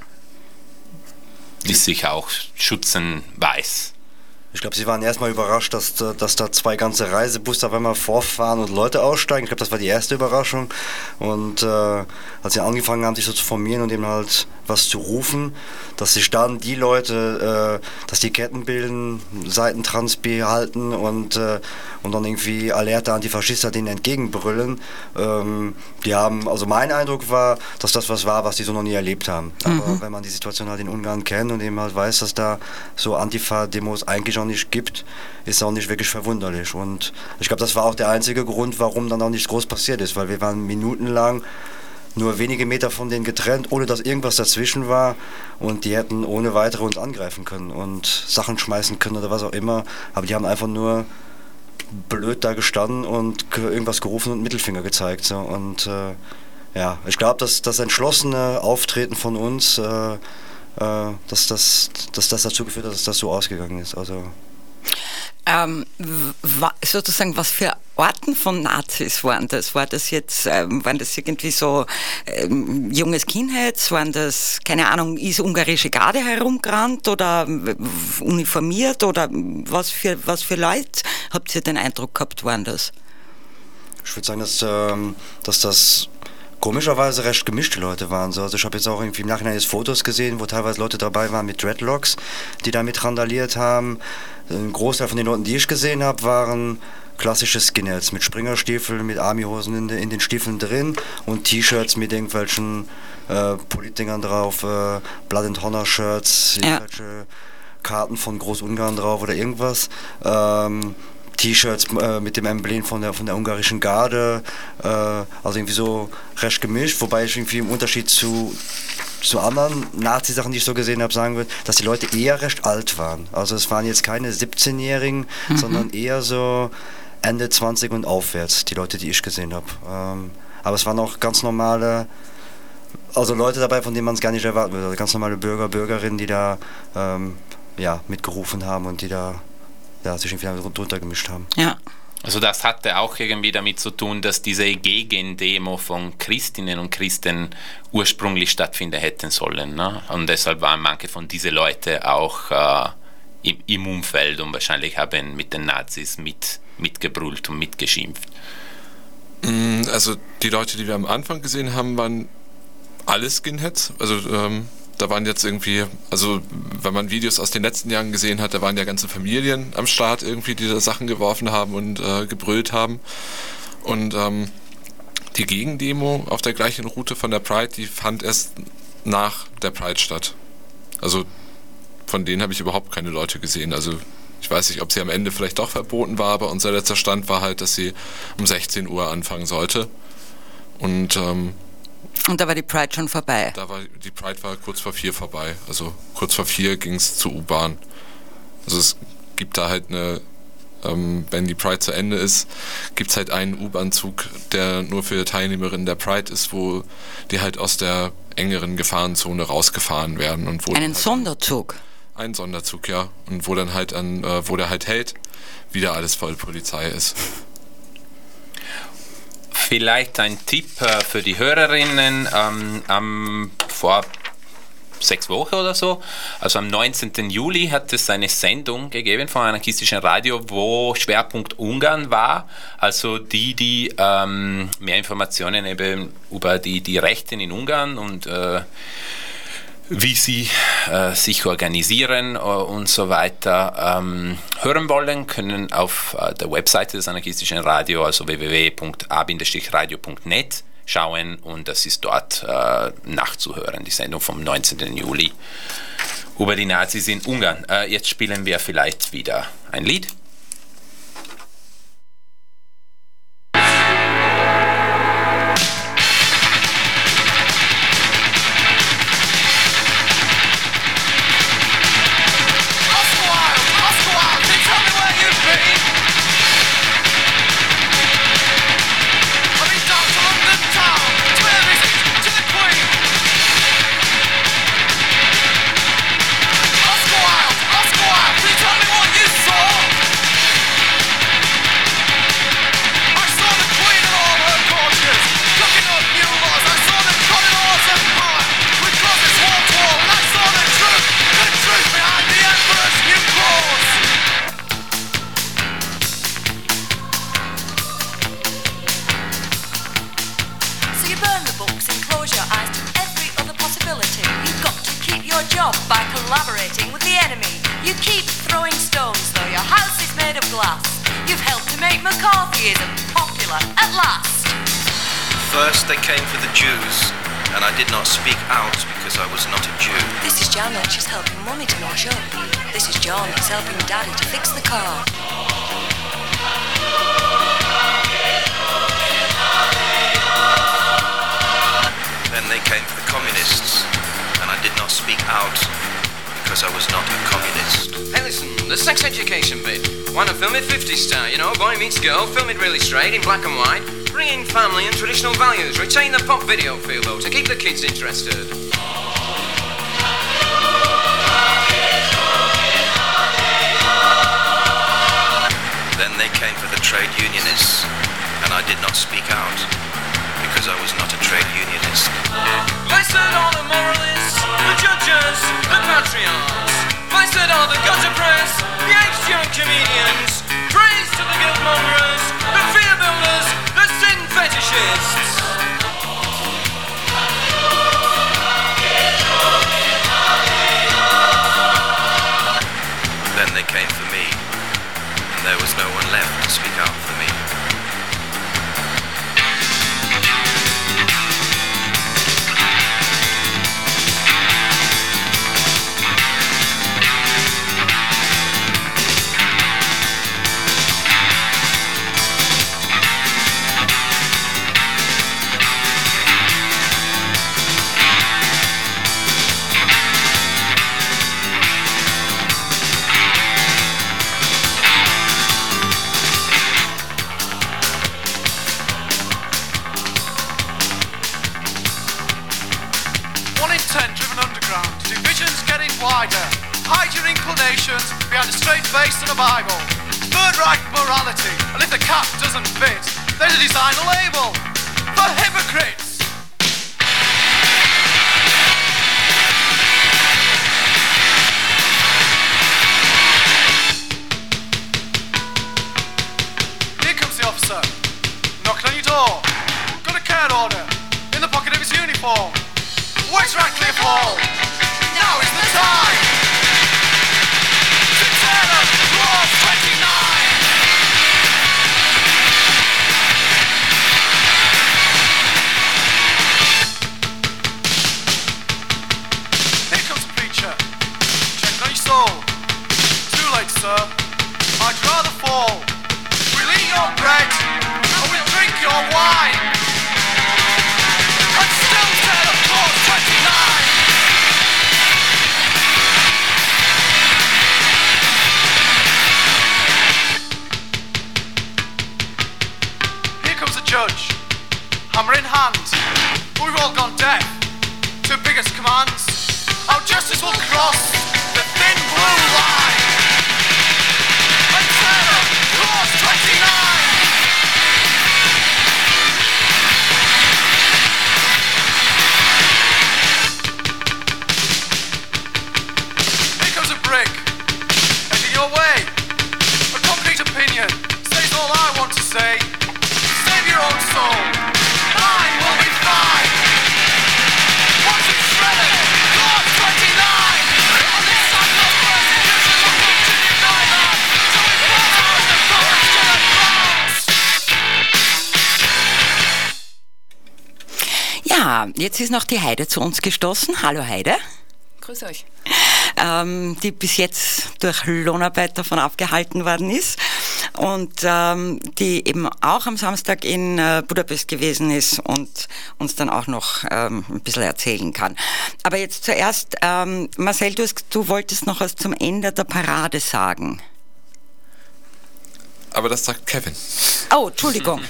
die sich auch schützen weiß. Ich glaube, sie waren erstmal überrascht, dass, dass da zwei ganze Reisebusse auf einmal vorfahren und Leute aussteigen. Ich glaube, das war die erste Überraschung. Und äh, als sie angefangen haben, sich so zu formieren und eben halt was zu rufen, dass sich dann die Leute, äh, dass die Ketten bilden, Seitentransbi halten und, äh, und dann irgendwie alerte Antifaschisten denen entgegenbrüllen. Ähm, die haben, also mein Eindruck war, dass das was war, was die so noch nie erlebt haben. Aber mhm. wenn man die Situation halt in Ungarn kennt und eben halt weiß, dass da so Antifa-Demos eigentlich auch nicht gibt, ist auch nicht wirklich verwunderlich. Und ich glaube, das war auch der einzige Grund, warum dann auch nichts groß passiert ist, weil wir waren minutenlang nur wenige Meter von denen getrennt, ohne dass irgendwas dazwischen war, und die hätten ohne weitere uns angreifen können und Sachen schmeißen können oder was auch immer, aber die haben einfach nur blöd da gestanden und irgendwas gerufen und Mittelfinger gezeigt. So. Und äh, ja, ich glaube, dass das entschlossene Auftreten von uns, äh, äh, dass, das, dass das dazu geführt hat, dass das so ausgegangen ist. Also Ähm, wa- sozusagen, was für Arten von Nazis waren das? War das jetzt, ähm, waren das irgendwie so ähm, junges Kindheits? Waren das, keine Ahnung, ist ungarische Garde herumgerannt oder äh, uniformiert oder was für, was für Leute habt ihr den Eindruck gehabt, waren das? Ich würde sagen, dass, ähm, dass das komischerweise recht gemischte Leute waren. Also ich habe jetzt auch irgendwie im Nachhinein jetzt Fotos gesehen, wo teilweise Leute dabei waren mit Dreadlocks, die damit randaliert haben. Ein Großteil von den Leuten, die ich gesehen habe, waren klassische Skinheads mit Springerstiefeln, mit Armyhosen in, de, in den Stiefeln drin und T-Shirts mit irgendwelchen äh, Politdingern drauf, äh, Blood and Honor Shirts, Ja. irgendwelche Karten von Großungarn drauf oder irgendwas. Ähm, T-Shirts äh, mit dem Emblem von der, von der ungarischen Garde, äh, also irgendwie so recht gemischt, wobei ich irgendwie im Unterschied zu, zu anderen Nazi-Sachen, die ich so gesehen habe, sagen würde, dass die Leute eher recht alt waren. Also es waren jetzt keine siebzehnjährigen, mhm. sondern eher so Ende zwanzig und aufwärts, die Leute, die ich gesehen habe. Ähm, aber es waren auch ganz normale, also Leute dabei, von denen man es gar nicht erwarten würde, ganz normale Bürger, Bürgerinnen, die da ähm, ja, mitgerufen haben und die da ja, sich irgendwie drunter gemischt haben. Ja. Also das hatte auch irgendwie damit zu tun, dass diese Gegendemo von Christinnen und Christen ursprünglich stattfinden hätten sollen. Ne? Und deshalb waren manche von diesen Leuten auch äh, im, im Umfeld und wahrscheinlich haben mit den Nazis mit, mitgebrüllt und mitgeschimpft. Also die Leute, die wir am Anfang gesehen haben, waren alle Skinheads. Also ähm, da waren jetzt irgendwie, also wenn man Videos aus den letzten Jahren gesehen hat, da waren ja ganze Familien am Start irgendwie, die da Sachen geworfen haben und äh, gebrüllt haben. Und ähm, die Gegendemo auf der gleichen Route von der Pride, die fand erst nach der Pride statt. Also von denen habe ich überhaupt keine Leute gesehen. Also ich weiß nicht, ob sie am Ende vielleicht doch verboten war, aber unser letzter Stand war halt, dass sie um sechzehn Uhr anfangen sollte. Und ähm, Und da war die Pride schon vorbei. Da war die Pride war kurz vor vier vorbei. Also kurz vor vier ging es zur U-Bahn. Also es gibt da halt eine, ähm, wenn die Pride zu Ende ist, gibt es halt einen U-Bahn-Zug, der nur für Teilnehmerinnen der Pride ist, wo die halt aus der engeren Gefahrenzone rausgefahren werden. Und wo Einen halt Sonderzug? Ein Sonderzug, ja. Und wo dann halt an, äh, wo der halt hält, wieder alles voll Polizei ist. Vielleicht ein Tipp äh, für die Hörerinnen, ähm, am, vor sechs Wochen oder so, also am neunzehnten Juli hat es eine Sendung gegeben vom anarchistischen Radio, wo Schwerpunkt Ungarn war, also die, die ähm, mehr Informationen eben über die, die Rechten in Ungarn und äh, wie sie äh, sich organisieren äh, und so weiter ähm, hören wollen, können auf äh, der Webseite des anarchistischen Radio, also w w w punkt a radio punkt net schauen und das ist dort äh, nachzuhören, die Sendung vom neunzehnten Juli über die Nazis in Ungarn. Äh, jetzt spielen wir vielleicht wieder ein Lied. By collaborating with the enemy, you keep throwing stones though your house is made of glass. You've helped to make McCarthyism popular at last. First they came for the Jews, and I did not speak out because I was not a Jew. This is Janet, she's helping Mummy to wash up. This is John, he's helping Daddy to fix the car. Then they came for the communists, and I did not speak out because I was not a communist. Hey listen, the sex education bit. Why not film it fifty star, you know, boy meets girl, film it really straight, in black and white. Bring in family and traditional values. Retain the pop video feel though, to keep the kids interested. Then they came for the trade unionists, and I did not speak out because I was not a trade unionist. Blessed are the moralists, the judges, the patriarchs. Blessed are the gutter press, the H-young comedians. Praise to the guilt-mongers, the fear-builders, the sin fetishists. Then they came for me, and there was no one left to speak out for me. Vision's getting wider. Hide your inclinations behind a straight face and a Bible. Third Reich morality, and if the cap doesn't fit, then design a label for hypocrites. Here comes the officer, knocking on your door. Got a care order in the pocket of his uniform. Where's Ratcliffe Hall? Now is the time to tear up Clause twenty-nine. Here comes the preacher, checking on your soul. Too late, sir. I'd rather fall. We'll eat your bread and we'll drink your wine. And still tear up Clause twenty-nine. Here comes the judge, hammer in hand. We've all gone deaf to biggest commands. Our justice will cross the thin blue line and tear up Clause twenty-nine. Here comes a brick, heading your way. A concrete opinion says all I want to say. Save your own soul. Mine will be fine. Once it's shredded, Clause twenty-nine. On this side of persecution, we'll continue neither till we fall out the forest to the ground. Ja, jetzt ist noch die Heide zu uns gestoßen. Hallo Heide. Grüß euch. Ähm, die bis jetzt durch Lohnarbeit davon abgehalten worden ist und ähm, die eben auch am Samstag in äh, Budapest gewesen ist und uns dann auch noch ähm, ein bisschen erzählen kann. Aber jetzt zuerst, ähm, Marcel, du, hast, du wolltest noch was zum Ende der Parade sagen. Aber das sagt Kevin. Oh, Entschuldigung.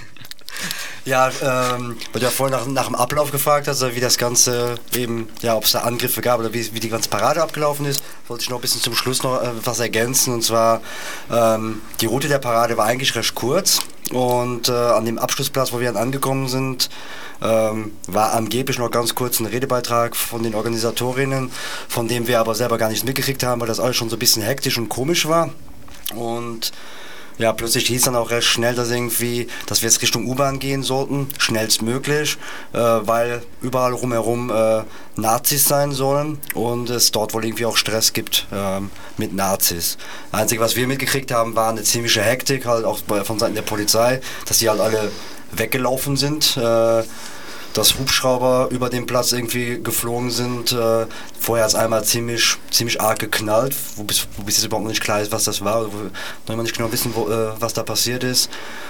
Ja, ähm, weil du ja vorhin nach, nach dem Ablauf gefragt hast, wie das Ganze eben, ja, ob es da Angriffe gab oder wie, wie die ganze Parade abgelaufen ist, wollte ich noch ein bisschen zum Schluss noch äh, was ergänzen. Und zwar, ähm, die Route der Parade war eigentlich recht kurz und äh, an dem Abschlussplatz, wo wir dann angekommen sind, ähm, war angeblich noch ganz kurz ein Redebeitrag von den Organisatorinnen, von dem wir aber selber gar nichts mitgekriegt haben, weil das alles schon so ein bisschen hektisch und komisch war. Und ja, plötzlich hieß dann auch recht schnell, dass irgendwie, dass wir jetzt Richtung U-Bahn gehen sollten, schnellstmöglich, äh, weil überall rumherum äh, Nazis sein sollen und es dort wohl irgendwie auch Stress gibt ähm, mit Nazis. Das Einzige, was wir mitgekriegt haben, war eine ziemliche Hektik, halt auch von Seiten der Polizei, dass die halt alle weggelaufen sind. Äh, dass Hubschrauber über den Platz irgendwie geflogen sind. Äh, vorher hat es einmal ziemlich, ziemlich arg geknallt, wo bis, wo bis jetzt überhaupt noch nicht klar ist, was das war, wo noch immer nicht genau wissen, wo, äh, was da passiert ist.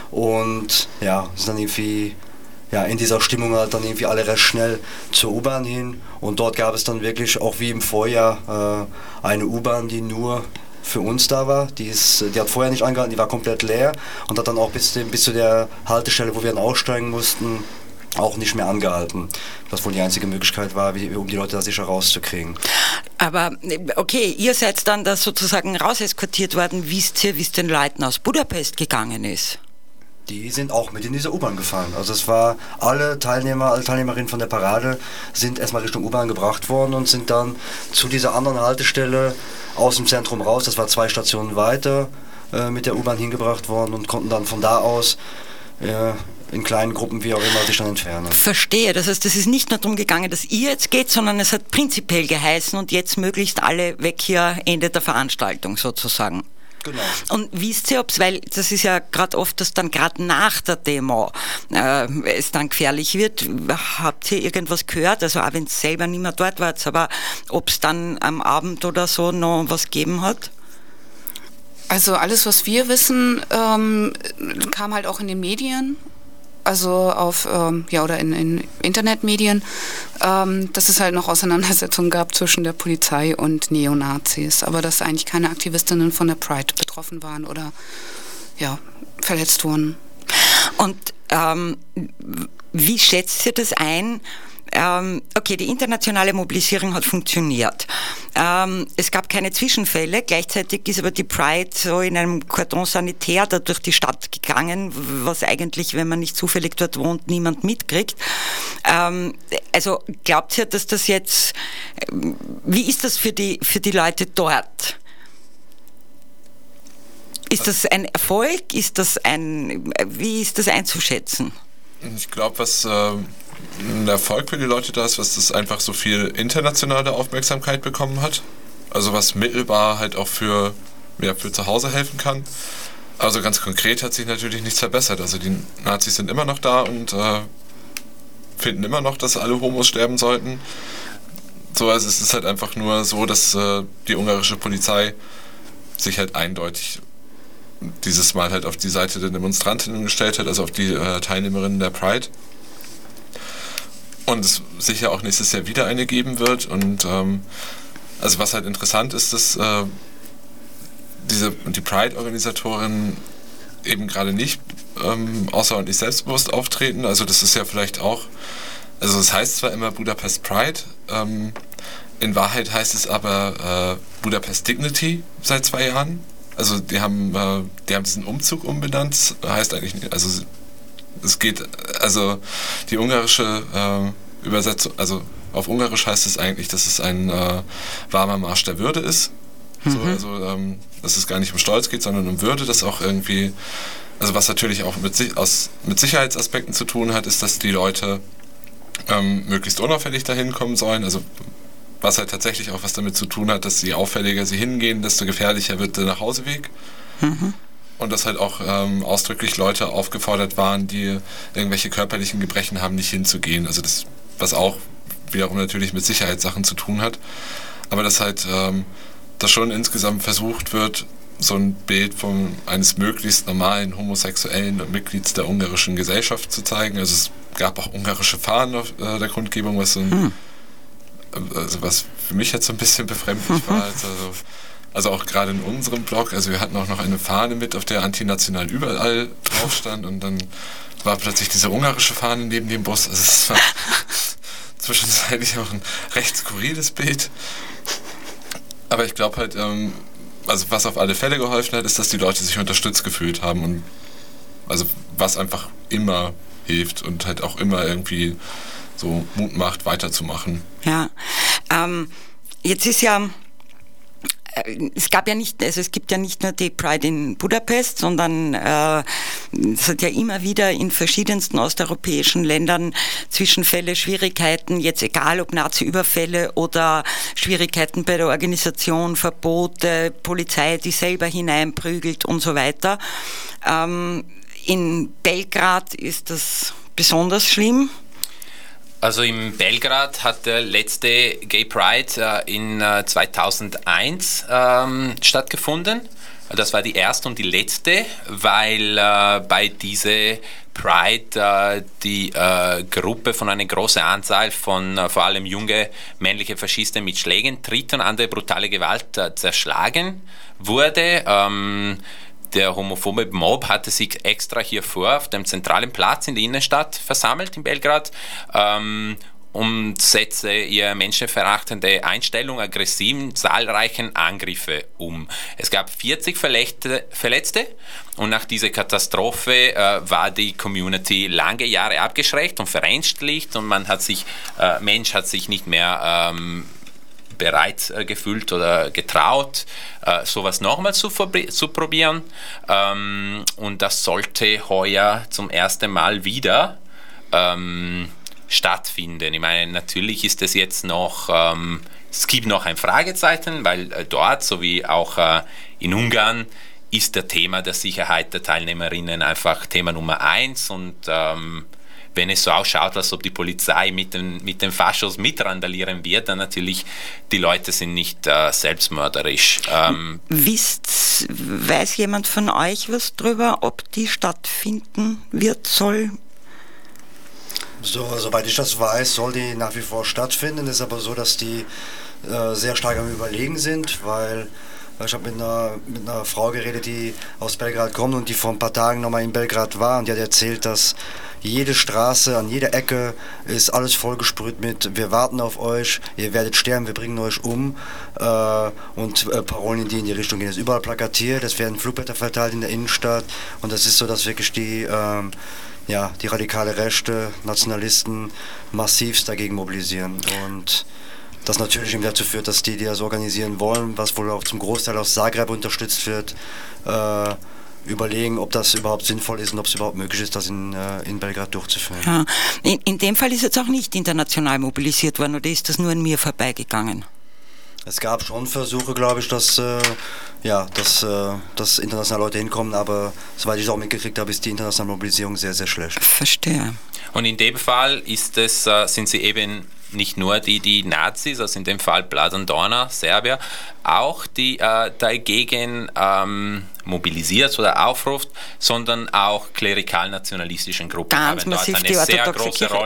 Und ja, es ist dann irgendwie, ja, in dieser Stimmung halt dann irgendwie alle recht schnell zur U-Bahn hin. Und dort gab es dann wirklich auch wie im Vorjahr äh, eine U-Bahn, die nur für uns da war. Die, ist, die hat vorher nicht angehalten, die war komplett leer und hat dann auch bis, bis zu der Haltestelle, wo wir dann aussteigen mussten, auch nicht mehr angehalten. Was wohl die einzige Möglichkeit war, wie, um die Leute da sicher rauszukriegen. Aber okay, ihr seid dann da sozusagen rauseskortiert worden. Wisst ihr, wie es den Leuten aus Budapest gegangen ist? Die sind auch mit in diese U-Bahn gefahren. Also es war, alle Teilnehmer, alle Teilnehmerinnen von der Parade sind erstmal Richtung U-Bahn gebracht worden und sind dann zu dieser anderen Haltestelle aus dem Zentrum raus, das war zwei Stationen weiter, äh, mit der U-Bahn hingebracht worden und konnten dann von da aus äh, in kleinen Gruppen, wie auch immer, sich dann entfernen. Verstehe. Das heißt, es ist nicht nur darum gegangen, dass ihr jetzt geht, sondern es hat prinzipiell geheißen und jetzt möglichst alle weg hier, Ende der Veranstaltung sozusagen. Genau. Und wisst ihr, ob's, weil das ist ja gerade oft, dass dann gerade nach der Demo äh, es dann gefährlich wird, habt ihr irgendwas gehört? Also auch wenn es selber nicht mehr dort wart, aber ob es dann am Abend oder so noch was gegeben hat? Also alles, was wir wissen, ähm, kam halt auch in den Medien. Also auf, ähm, ja, oder in, in Internetmedien, ähm, dass es halt noch Auseinandersetzungen gab zwischen der Polizei und Neonazis, aber dass eigentlich keine Aktivistinnen von der Pride betroffen waren oder, ja, verletzt wurden. Und ähm, wie schätzt ihr das ein? ähm, okay, die internationale Mobilisierung hat funktioniert. Ähm, es gab keine Zwischenfälle, gleichzeitig ist aber die Pride so in einem Cordon sanitär da durch die Stadt gegangen, was eigentlich, wenn man nicht zufällig dort wohnt, niemand mitkriegt. Ähm, also glaubt ihr, dass das jetzt, wie ist das für die, für die Leute dort? Ist das ein Erfolg? Ist das ein, wie ist das einzuschätzen? Ich glaube, was äh, ein Erfolg für die Leute da ist, was das einfach so viel internationale Aufmerksamkeit bekommen hat. Also was mittelbar halt auch für, ja, für zu Hause helfen kann. Also ganz konkret hat sich natürlich nichts verbessert. Also die Nazis sind immer noch da und äh, finden immer noch, dass alle Homos sterben sollten. So, also es ist halt einfach nur so, dass äh, die ungarische Polizei sich halt eindeutig dieses Mal halt auf die Seite der Demonstrantinnen gestellt hat, also auf die äh, Teilnehmerinnen der Pride. Und es sicher auch nächstes Jahr wieder eine geben wird. Und ähm, also was halt interessant ist, dass äh, diese, die Pride-Organisatoren eben gerade nicht ähm, außerordentlich selbstbewusst auftreten. Also das ist ja vielleicht auch, also es heißt zwar immer Budapest Pride, ähm, in Wahrheit heißt es aber äh, Budapest Dignity seit zwei Jahren. Also die haben, äh, die haben diesen Umzug umbenannt, das heißt eigentlich nicht, also es geht, also die ungarische äh, Übersetzung, also auf Ungarisch heißt es eigentlich, dass es ein äh, warmer Marsch der Würde ist. Mhm. So, also ähm, dass es gar nicht um Stolz geht, sondern um Würde, das auch irgendwie, also was natürlich auch mit, aus, mit Sicherheitsaspekten zu tun hat, ist, dass die Leute ähm, möglichst unauffällig dahin kommen sollen, also was halt tatsächlich auch was damit zu tun hat, dass je auffälliger sie hingehen, desto gefährlicher wird der Nachhauseweg. Mhm. Und dass halt auch ähm, ausdrücklich Leute aufgefordert waren, die irgendwelche körperlichen Gebrechen haben, nicht hinzugehen. Also das, was auch wiederum natürlich mit Sicherheitssachen zu tun hat. Aber dass halt ähm, dass schon insgesamt versucht wird, so ein Bild von eines möglichst normalen homosexuellen Mitglieds der ungarischen Gesellschaft zu zeigen. Also es gab auch ungarische Fahnen auf äh, der Kundgebung, was so ein mhm. Also was für mich jetzt so ein bisschen befremdlich war, also, also auch gerade in unserem Blog, also wir hatten auch noch eine Fahne mit, auf der antinational überall drauf stand und dann war plötzlich diese ungarische Fahne neben dem Bus, also es war zwischenzeitlich auch ein recht skurriles Bild. Aber ich glaube halt, ähm, also was auf alle Fälle geholfen hat, ist, dass die Leute sich unterstützt gefühlt haben und also was einfach immer hilft und halt auch immer irgendwie so Mut macht, weiterzumachen. Ja, ähm, jetzt ist ja, äh, es gab ja nicht, also es gibt ja nicht nur die Pride in Budapest, sondern äh, es hat ja immer wieder in verschiedensten osteuropäischen Ländern Zwischenfälle, Schwierigkeiten, jetzt egal ob Nazi-Überfälle oder Schwierigkeiten bei der Organisation, Verbote, Polizei, die selber hineinprügelt und so weiter. Ähm, in Belgrad ist das besonders schlimm. Also in Belgrad hat der letzte Gay Pride äh, in äh, zweitausendeins ähm, stattgefunden. Das war die erste und die letzte, weil äh, bei dieser Pride äh, die äh, Gruppe von einer großen Anzahl von äh, vor allem junge männliche Faschisten mit Schlägen, Tritten und andere brutale Gewalt äh, zerschlagen wurde. Ähm, Der homophobe Mob hatte sich extra hier vor auf dem zentralen Platz in der Innenstadt versammelt in Belgrad ähm, und setzte ihre menschenverachtende Einstellung aggressiven, zahlreichen Angriffe um. Es gab vierzig Verletzte, Verletzte und nach dieser Katastrophe äh, war die Community lange Jahre abgeschreckt und verängstlicht und man hat sich, äh, Mensch hat sich nicht mehr ähm, bereit äh, gefühlt oder getraut, äh, sowas nochmal zu, zu probieren. Ähm, und das sollte heuer zum ersten Mal wieder ähm, stattfinden. Ich meine, natürlich ist es jetzt noch, ähm, es gibt noch ein Fragezeichen, weil äh, dort, sowie auch äh, in Ungarn, ist das Thema der Sicherheit der Teilnehmerinnen einfach Thema Nummer eins und ähm, wenn es so ausschaut, als ob die Polizei mit den, mit den Faschos mitrandalieren wird, dann natürlich, die Leute sind nicht äh, selbstmörderisch. Ähm, Wisst, weiß jemand von euch was drüber, ob die stattfinden wird, soll? So, soweit ich das weiß, soll die nach wie vor stattfinden. Es ist aber so, dass die äh, sehr stark am Überlegen sind, weil ich habe mit einer, mit einer Frau geredet, die aus Belgrad kommt und die vor ein paar Tagen nochmal in Belgrad war und die hat erzählt, dass jede Straße, an jeder Ecke ist alles vollgesprüht mit "Wir warten auf euch, ihr werdet sterben, wir bringen euch um" äh, und äh, Parolen, die in die Richtung gehen. Es ist überall plakatiert, es werden Flugblätter verteilt in der Innenstadt und das ist so, dass wirklich die, ähm, ja, die radikale Rechte, Nationalisten massivst dagegen mobilisieren und das natürlich eben dazu führt, dass die, die das organisieren wollen, was wohl auch zum Großteil aus Zagreb unterstützt wird, äh, überlegen, ob das überhaupt sinnvoll ist und ob es überhaupt möglich ist, das in, äh, in Belgrad durchzuführen. Ja. In, in dem Fall ist jetzt auch nicht international mobilisiert worden, oder ist das nur an mir vorbeigegangen? Es gab schon Versuche, glaube ich, dass, äh, ja, dass, äh, dass internationale Leute hinkommen, aber soweit ich es auch mitgekriegt habe, ist die internationale Mobilisierung sehr, sehr schlecht. Verstehe. Und in dem Fall ist es, äh, sind sie eben nicht nur die, die Nazis, also in dem Fall Bladan Dorna, Serbier, auch die äh, dagegen ähm, mobilisiert oder aufruft, sondern auch klerikal-nationalistischen Gruppen Ganz haben dort massiv eine die sehr orthodoxe große Kirche, Rolle.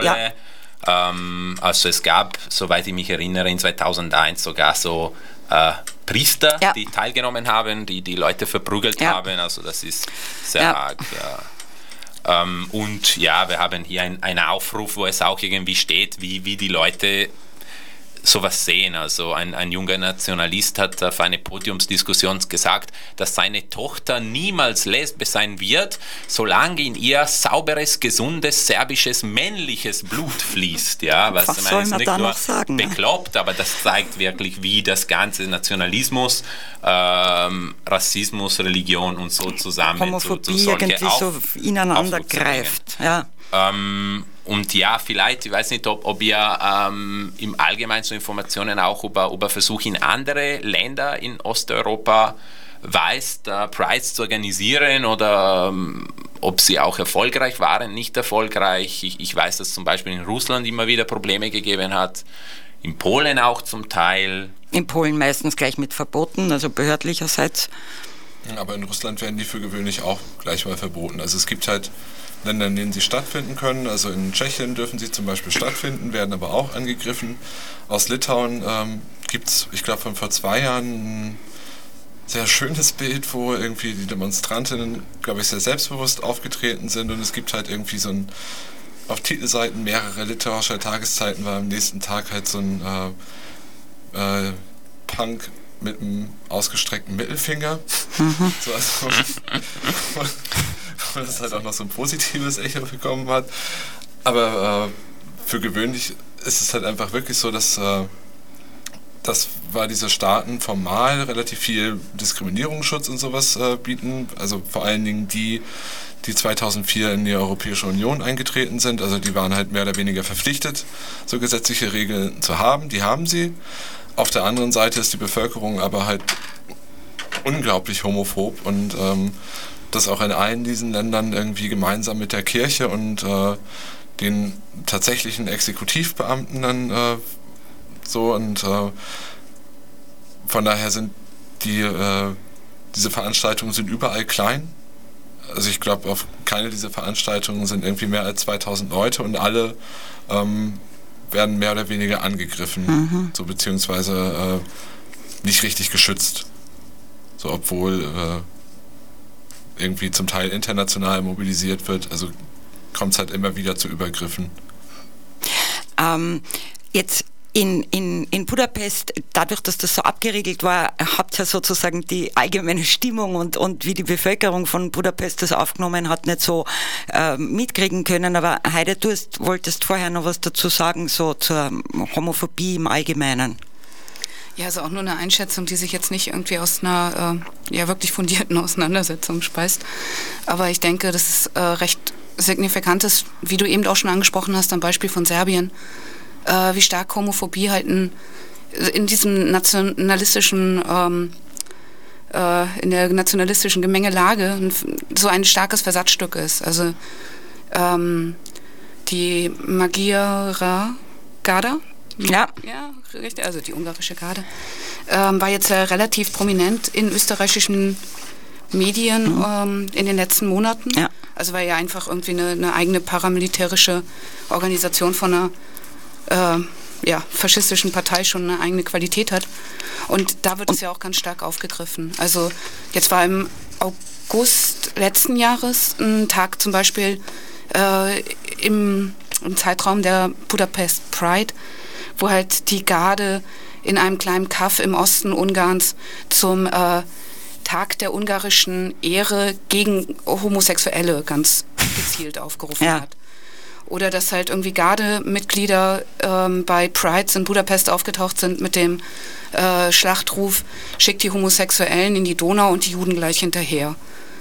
ja. Ähm, also es gab, soweit ich mich erinnere, in zweitausendeins sogar so äh, Priester, ja. die teilgenommen haben, die die Leute verprügelt ja. haben. Also das ist sehr ja. arg. Ja. Ähm, und ja, wir haben hier einen Aufruf, wo es auch irgendwie steht, wie, wie die Leute sowas sehen. Also ein, ein junger Nationalist hat auf eine Podiumsdiskussion gesagt, dass seine Tochter niemals lesbisch sein wird, solange in ihr sauberes, gesundes, serbisches, männliches Blut fließt. Ja, was, was man soll ist man nicht da nur noch sagen? bekloppt, aber das zeigt wirklich, wie das ganze Nationalismus, ähm, Rassismus, Religion und so zusammen Homophobie zu, zu solche irgendwie auf, so ineinander greift. Ja. Ähm, und ja, vielleicht, ich weiß nicht, ob, ob ihr ähm, im Allgemeinen so Informationen auch über, über Versuche in andere Länder in Osteuropa weißt, äh, Prides zu organisieren oder ähm, ob sie auch erfolgreich waren, nicht erfolgreich. Ich, ich weiß, dass zum Beispiel in Russland immer wieder Probleme gegeben hat, in Polen auch zum Teil. In Polen meistens gleich mit verboten, also behördlicherseits. Aber in Russland werden die für gewöhnlich auch gleich mal verboten. Also es gibt halt Länder, in denen sie stattfinden können. Also in Tschechien dürfen sie zum Beispiel stattfinden, werden aber auch angegriffen. Aus Litauen ähm, gibt es, ich glaube, von vor zwei Jahren ein sehr schönes Bild, wo irgendwie die Demonstrantinnen, glaube ich, sehr selbstbewusst aufgetreten sind. Und es gibt halt irgendwie so ein, auf Titelseiten mehrere litauischer Tageszeiten war am nächsten Tag halt so ein äh, äh, Punk mit einem ausgestreckten Mittelfinger. Mhm. So, also, wo das halt auch noch so ein positives Echo bekommen hat. Aber äh, für gewöhnlich ist es halt einfach wirklich so, dass, äh, dass weil diese Staaten formal relativ viel Diskriminierungsschutz und sowas äh, bieten, also vor allen Dingen die, die zweitausendvier in die Europäische Union eingetreten sind, also die waren halt mehr oder weniger verpflichtet, so gesetzliche Regeln zu haben, die haben sie. Auf der anderen Seite ist die Bevölkerung aber halt unglaublich homophob und ähm, das auch in allen diesen Ländern irgendwie gemeinsam mit der Kirche und äh, den tatsächlichen Exekutivbeamten dann äh, so und äh, von daher sind die äh, diese Veranstaltungen sind überall klein. Also ich glaube, auf keine dieser Veranstaltungen sind irgendwie mehr als zweitausend Leute und alle ähm, werden mehr oder weniger angegriffen, mhm. so beziehungsweise äh, nicht richtig geschützt. So, obwohl äh, irgendwie zum Teil international mobilisiert wird, also kommt es halt immer wieder zu Übergriffen. Ähm, jetzt in, in, in Budapest, dadurch, dass das so abgeriegelt war, habt ihr sozusagen die allgemeine Stimmung und, und wie die Bevölkerung von Budapest das aufgenommen hat, nicht so äh, mitkriegen können. Aber Heide, du hast, wolltest vorher noch was dazu sagen, so zur Homophobie im Allgemeinen. Ja, also auch nur eine Einschätzung, die sich jetzt nicht irgendwie aus einer äh, ja wirklich fundierten Auseinandersetzung speist. Aber ich denke, das ist äh, recht signifikant ist, wie du eben auch schon angesprochen hast, am Beispiel von Serbien, äh, wie stark Homophobie halt in, in diesem nationalistischen, ähm, äh, in der nationalistischen Gemengelage ein, so ein starkes Versatzstück ist. Also ähm, die Magyar Garda, Ja. Ja, richtig, also die ungarische Garde, ähm, war jetzt äh, relativ prominent in österreichischen Medien mhm. ähm, in den letzten Monaten. Ja. Also weil ja einfach irgendwie eine, eine eigene paramilitärische Organisation von einer äh, ja, faschistischen Partei schon eine eigene Qualität hat. Und da wird es ja auch ganz stark aufgegriffen. Also jetzt war im August letzten Jahres ein Tag zum Beispiel äh, im, im Zeitraum der Budapest Pride, wo halt die Garde in einem kleinen Kaff im Osten Ungarns zum äh, Tag der ungarischen Ehre gegen Homosexuelle ganz gezielt aufgerufen Ja. hat. Oder dass halt irgendwie Gardemitglieder ähm, bei Prides in Budapest aufgetaucht sind mit dem äh, Schlachtruf, schickt die Homosexuellen in die Donau und die Juden gleich hinterher.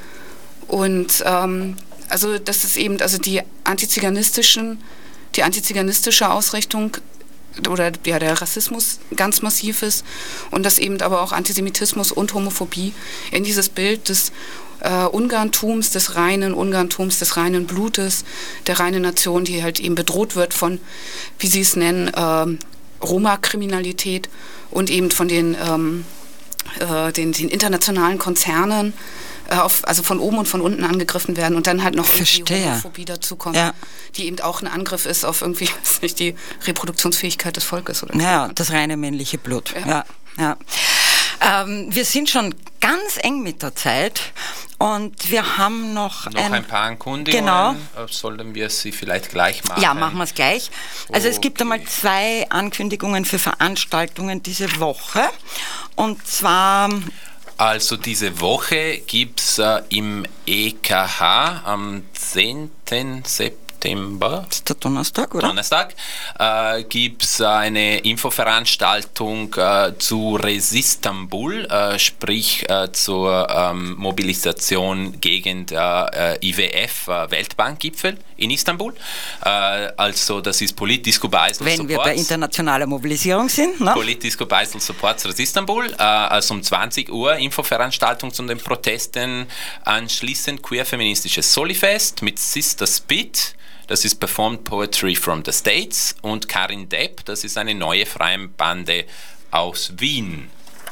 Und ähm, also das ist eben, also die antiziganistischen, die antiziganistische Ausrichtung oder ja, der Rassismus ganz massiv ist und dass eben aber auch Antisemitismus und Homophobie in dieses Bild des äh, Ungarntums, des reinen Ungarntums, des reinen Blutes, der reinen Nation, die halt eben bedroht wird von, wie sie es nennen, äh, Roma-Kriminalität und eben von den, ähm, äh, den, den internationalen Konzernen, äh, auf, also von oben und von unten angegriffen werden und dann halt noch irgendwie Verstehe. Homophobie dazukommt, Ja. die eben auch ein Angriff ist auf irgendwie, weiß nicht, die Reproduktionsfähigkeit des Volkes. Oder Ja, das reine männliche Blut. Ja. Ja. Ähm, wir sind schon ganz eng mit der Zeit und wir haben noch, Noch ein, ein paar Ankündigungen. Genau. Sollen wir sie vielleicht gleich machen? Ja, machen wir es gleich. Also es gibt Okay. einmal zwei Ankündigungen für Veranstaltungen diese Woche. Und zwar, Also diese Woche gibt es äh, im E K H am zehnten September, ist der Donnerstag, oder? Donnerstag, äh, gibt es eine Infoveranstaltung äh, zu Resistambul, äh, sprich äh, zur ähm, Mobilisation gegen der äh, I W F-Weltbankgipfel in Istanbul. Äh, also das ist Politdisco Basel Wenn wir bei internationaler Mobilisierung sind. Ne? Politdisco Basel Supports Resistambul, äh, also um zwanzig Uhr Infoveranstaltung zu den Protesten, anschließend queer-feministisches Solifest mit Sister Spit, das ist Performed Poetry from the States, und Karin Depp, das ist eine neue freie Bande aus Wien.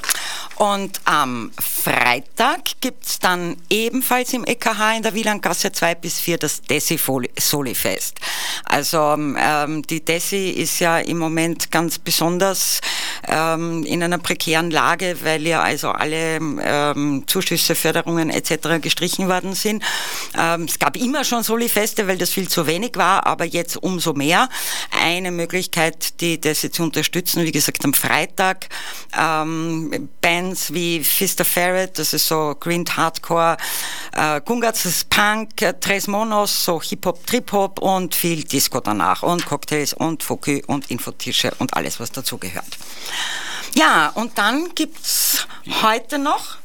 Und am Freitag gibt es dann ebenfalls im E K H in der Wielandgasse zwei bis vier das Desi-Soli-Fest. Also ähm, die Desi ist ja im Moment ganz besonders ähm, in einer prekären Lage, weil ja also alle ähm, Zuschüsse, Förderungen et cetera gestrichen worden sind. Ähm, es gab immer schon Soli-Feste, weil das viel zu wenig war, aber jetzt umso mehr. Eine Möglichkeit, die Desi zu unterstützen, wie gesagt am Freitag, ähm, Bands wie Fister Ferret, das ist so Green Hardcore, äh, Gungats, das ist Punk, äh, Tres Monos, so Hip-Hop, Trip-Hop und viel Disco danach und Cocktails und Fokü und Infotische und alles, was dazugehört. Ja, und dann gibt's heute noch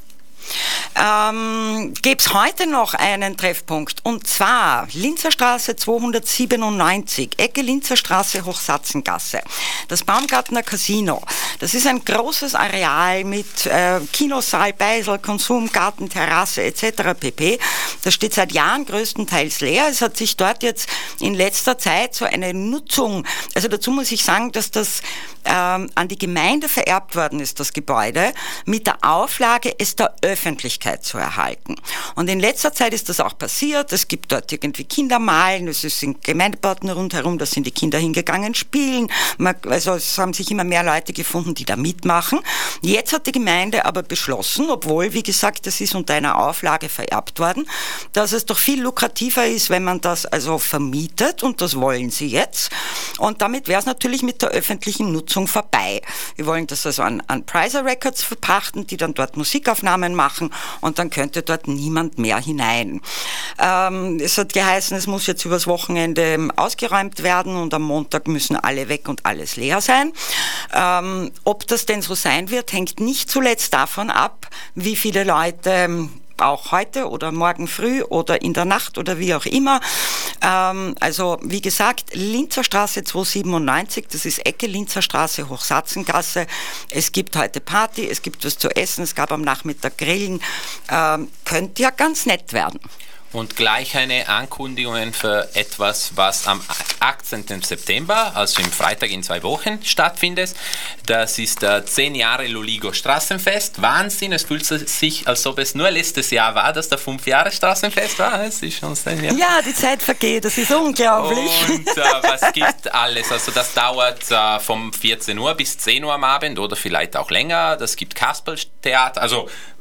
Ähm, gibt es heute noch einen Treffpunkt, und zwar Linzer Straße zweihundertsiebenundneunzig, Ecke Linzer Straße, Hochsatzengasse, das Baumgartner Casino. Das ist ein großes Areal mit äh, Kinosaal, Beisel, Konsum, Garten, Terrasse et cetera pp. Das steht seit Jahren größtenteils leer. Es hat sich dort jetzt in letzter Zeit so eine Nutzung, also dazu muss ich sagen, dass das ähm, an die Gemeinde vererbt worden ist, das Gebäude, mit der Auflage, es der Öffentlichkeit zu erhalten. Und in letzter Zeit ist das auch passiert. Es gibt dort irgendwie Kindermalen, es sind Gemeindebauten rundherum, da sind die Kinder hingegangen, spielen. Also es haben sich immer mehr Leute gefunden, die da mitmachen. Jetzt hat die Gemeinde aber beschlossen, obwohl, wie gesagt, das ist unter einer Auflage vererbt worden, dass es doch viel lukrativer ist, wenn man das also vermietet, und das wollen sie jetzt. Und damit wäre es natürlich mit der öffentlichen Nutzung vorbei. Wir wollen das also an, an Pricer Records verpachten, die dann dort Musikaufnahmen machen, und dann könnte dort niemand mehr hinein. Ähm, es hat geheißen, es muss jetzt übers Wochenende ausgeräumt werden und am Montag müssen alle weg und alles leer sein. Ähm, ob das denn so sein wird, hängt nicht zuletzt davon ab, wie viele Leute auch heute oder morgen früh oder in der Nacht oder wie auch immer. Ähm, also wie gesagt, Linzer Straße zweihundertsiebenundneunzig, das ist Ecke Linzer Straße, Hochsatzengasse. Es gibt heute Party, es gibt was zu essen, es gab am Nachmittag Grillen. Ähm, könnte ja ganz nett werden. Und gleich eine Ankündigung für etwas, was am achtzehnten September, also im Freitag in zwei Wochen, stattfindet. Das ist der zehn Jahre Loligo Straßenfest. Wahnsinn, es fühlt sich, als ob es nur letztes Jahr war, dass der fünf Jahre Straßenfest war. Es ist schon zehn Jahre. Ja, die Zeit vergeht, das ist unglaublich. Und äh, was gibt alles? Also das dauert äh, vom vierzehn Uhr bis zehn Uhr am Abend oder vielleicht auch länger. Das gibt Kasperltheater, also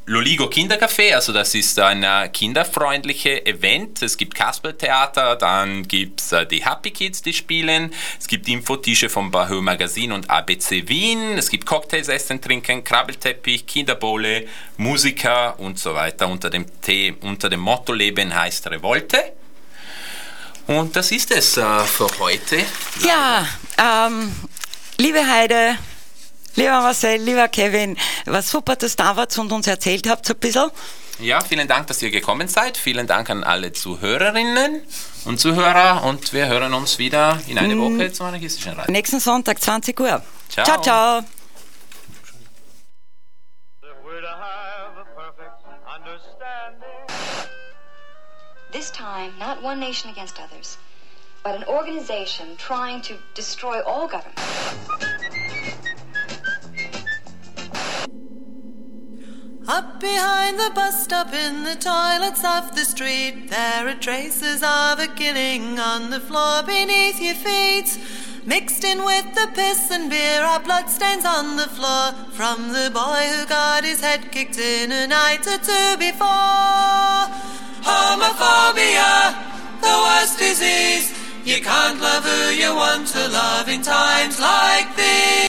Loligo Kindercafé, also das ist ein äh, kinderfreundliches Event. Es gibt Kasperltheater, dann gibt es äh, die Happy Kids, die spielen. Es gibt Infotische vom Bahö Magazin und A B C Wien. Es gibt Cocktails, Essen, Trinken, Krabbelteppich, Kinderbowle, Musiker und so weiter unter dem, The- unter dem Motto Leben heißt Revolte. Und das ist es äh, für heute. Ja, ähm, liebe Heide, lieber Marcel, lieber Kevin, war super, dass ihr da wart und uns erzählt habt so ein bisschen. Ja, vielen Dank, dass ihr gekommen seid. Vielen Dank an alle Zuhörerinnen und Zuhörer und wir hören uns wieder in einer Woche zum anarchistischen Radio. Nächsten Sonntag, zwanzig Uhr. Ciao. Ciao, ciao. This time, not one nation against others, but an organization trying to destroy all government. Up behind the bus stop in the toilets of the street, there are traces of a killing on the floor beneath your feet. Mixed in with the piss and beer are bloodstains on the floor from the boy who got his head kicked in a night or two before. Homophobia, the worst disease. You can't love who you want to love in times like these.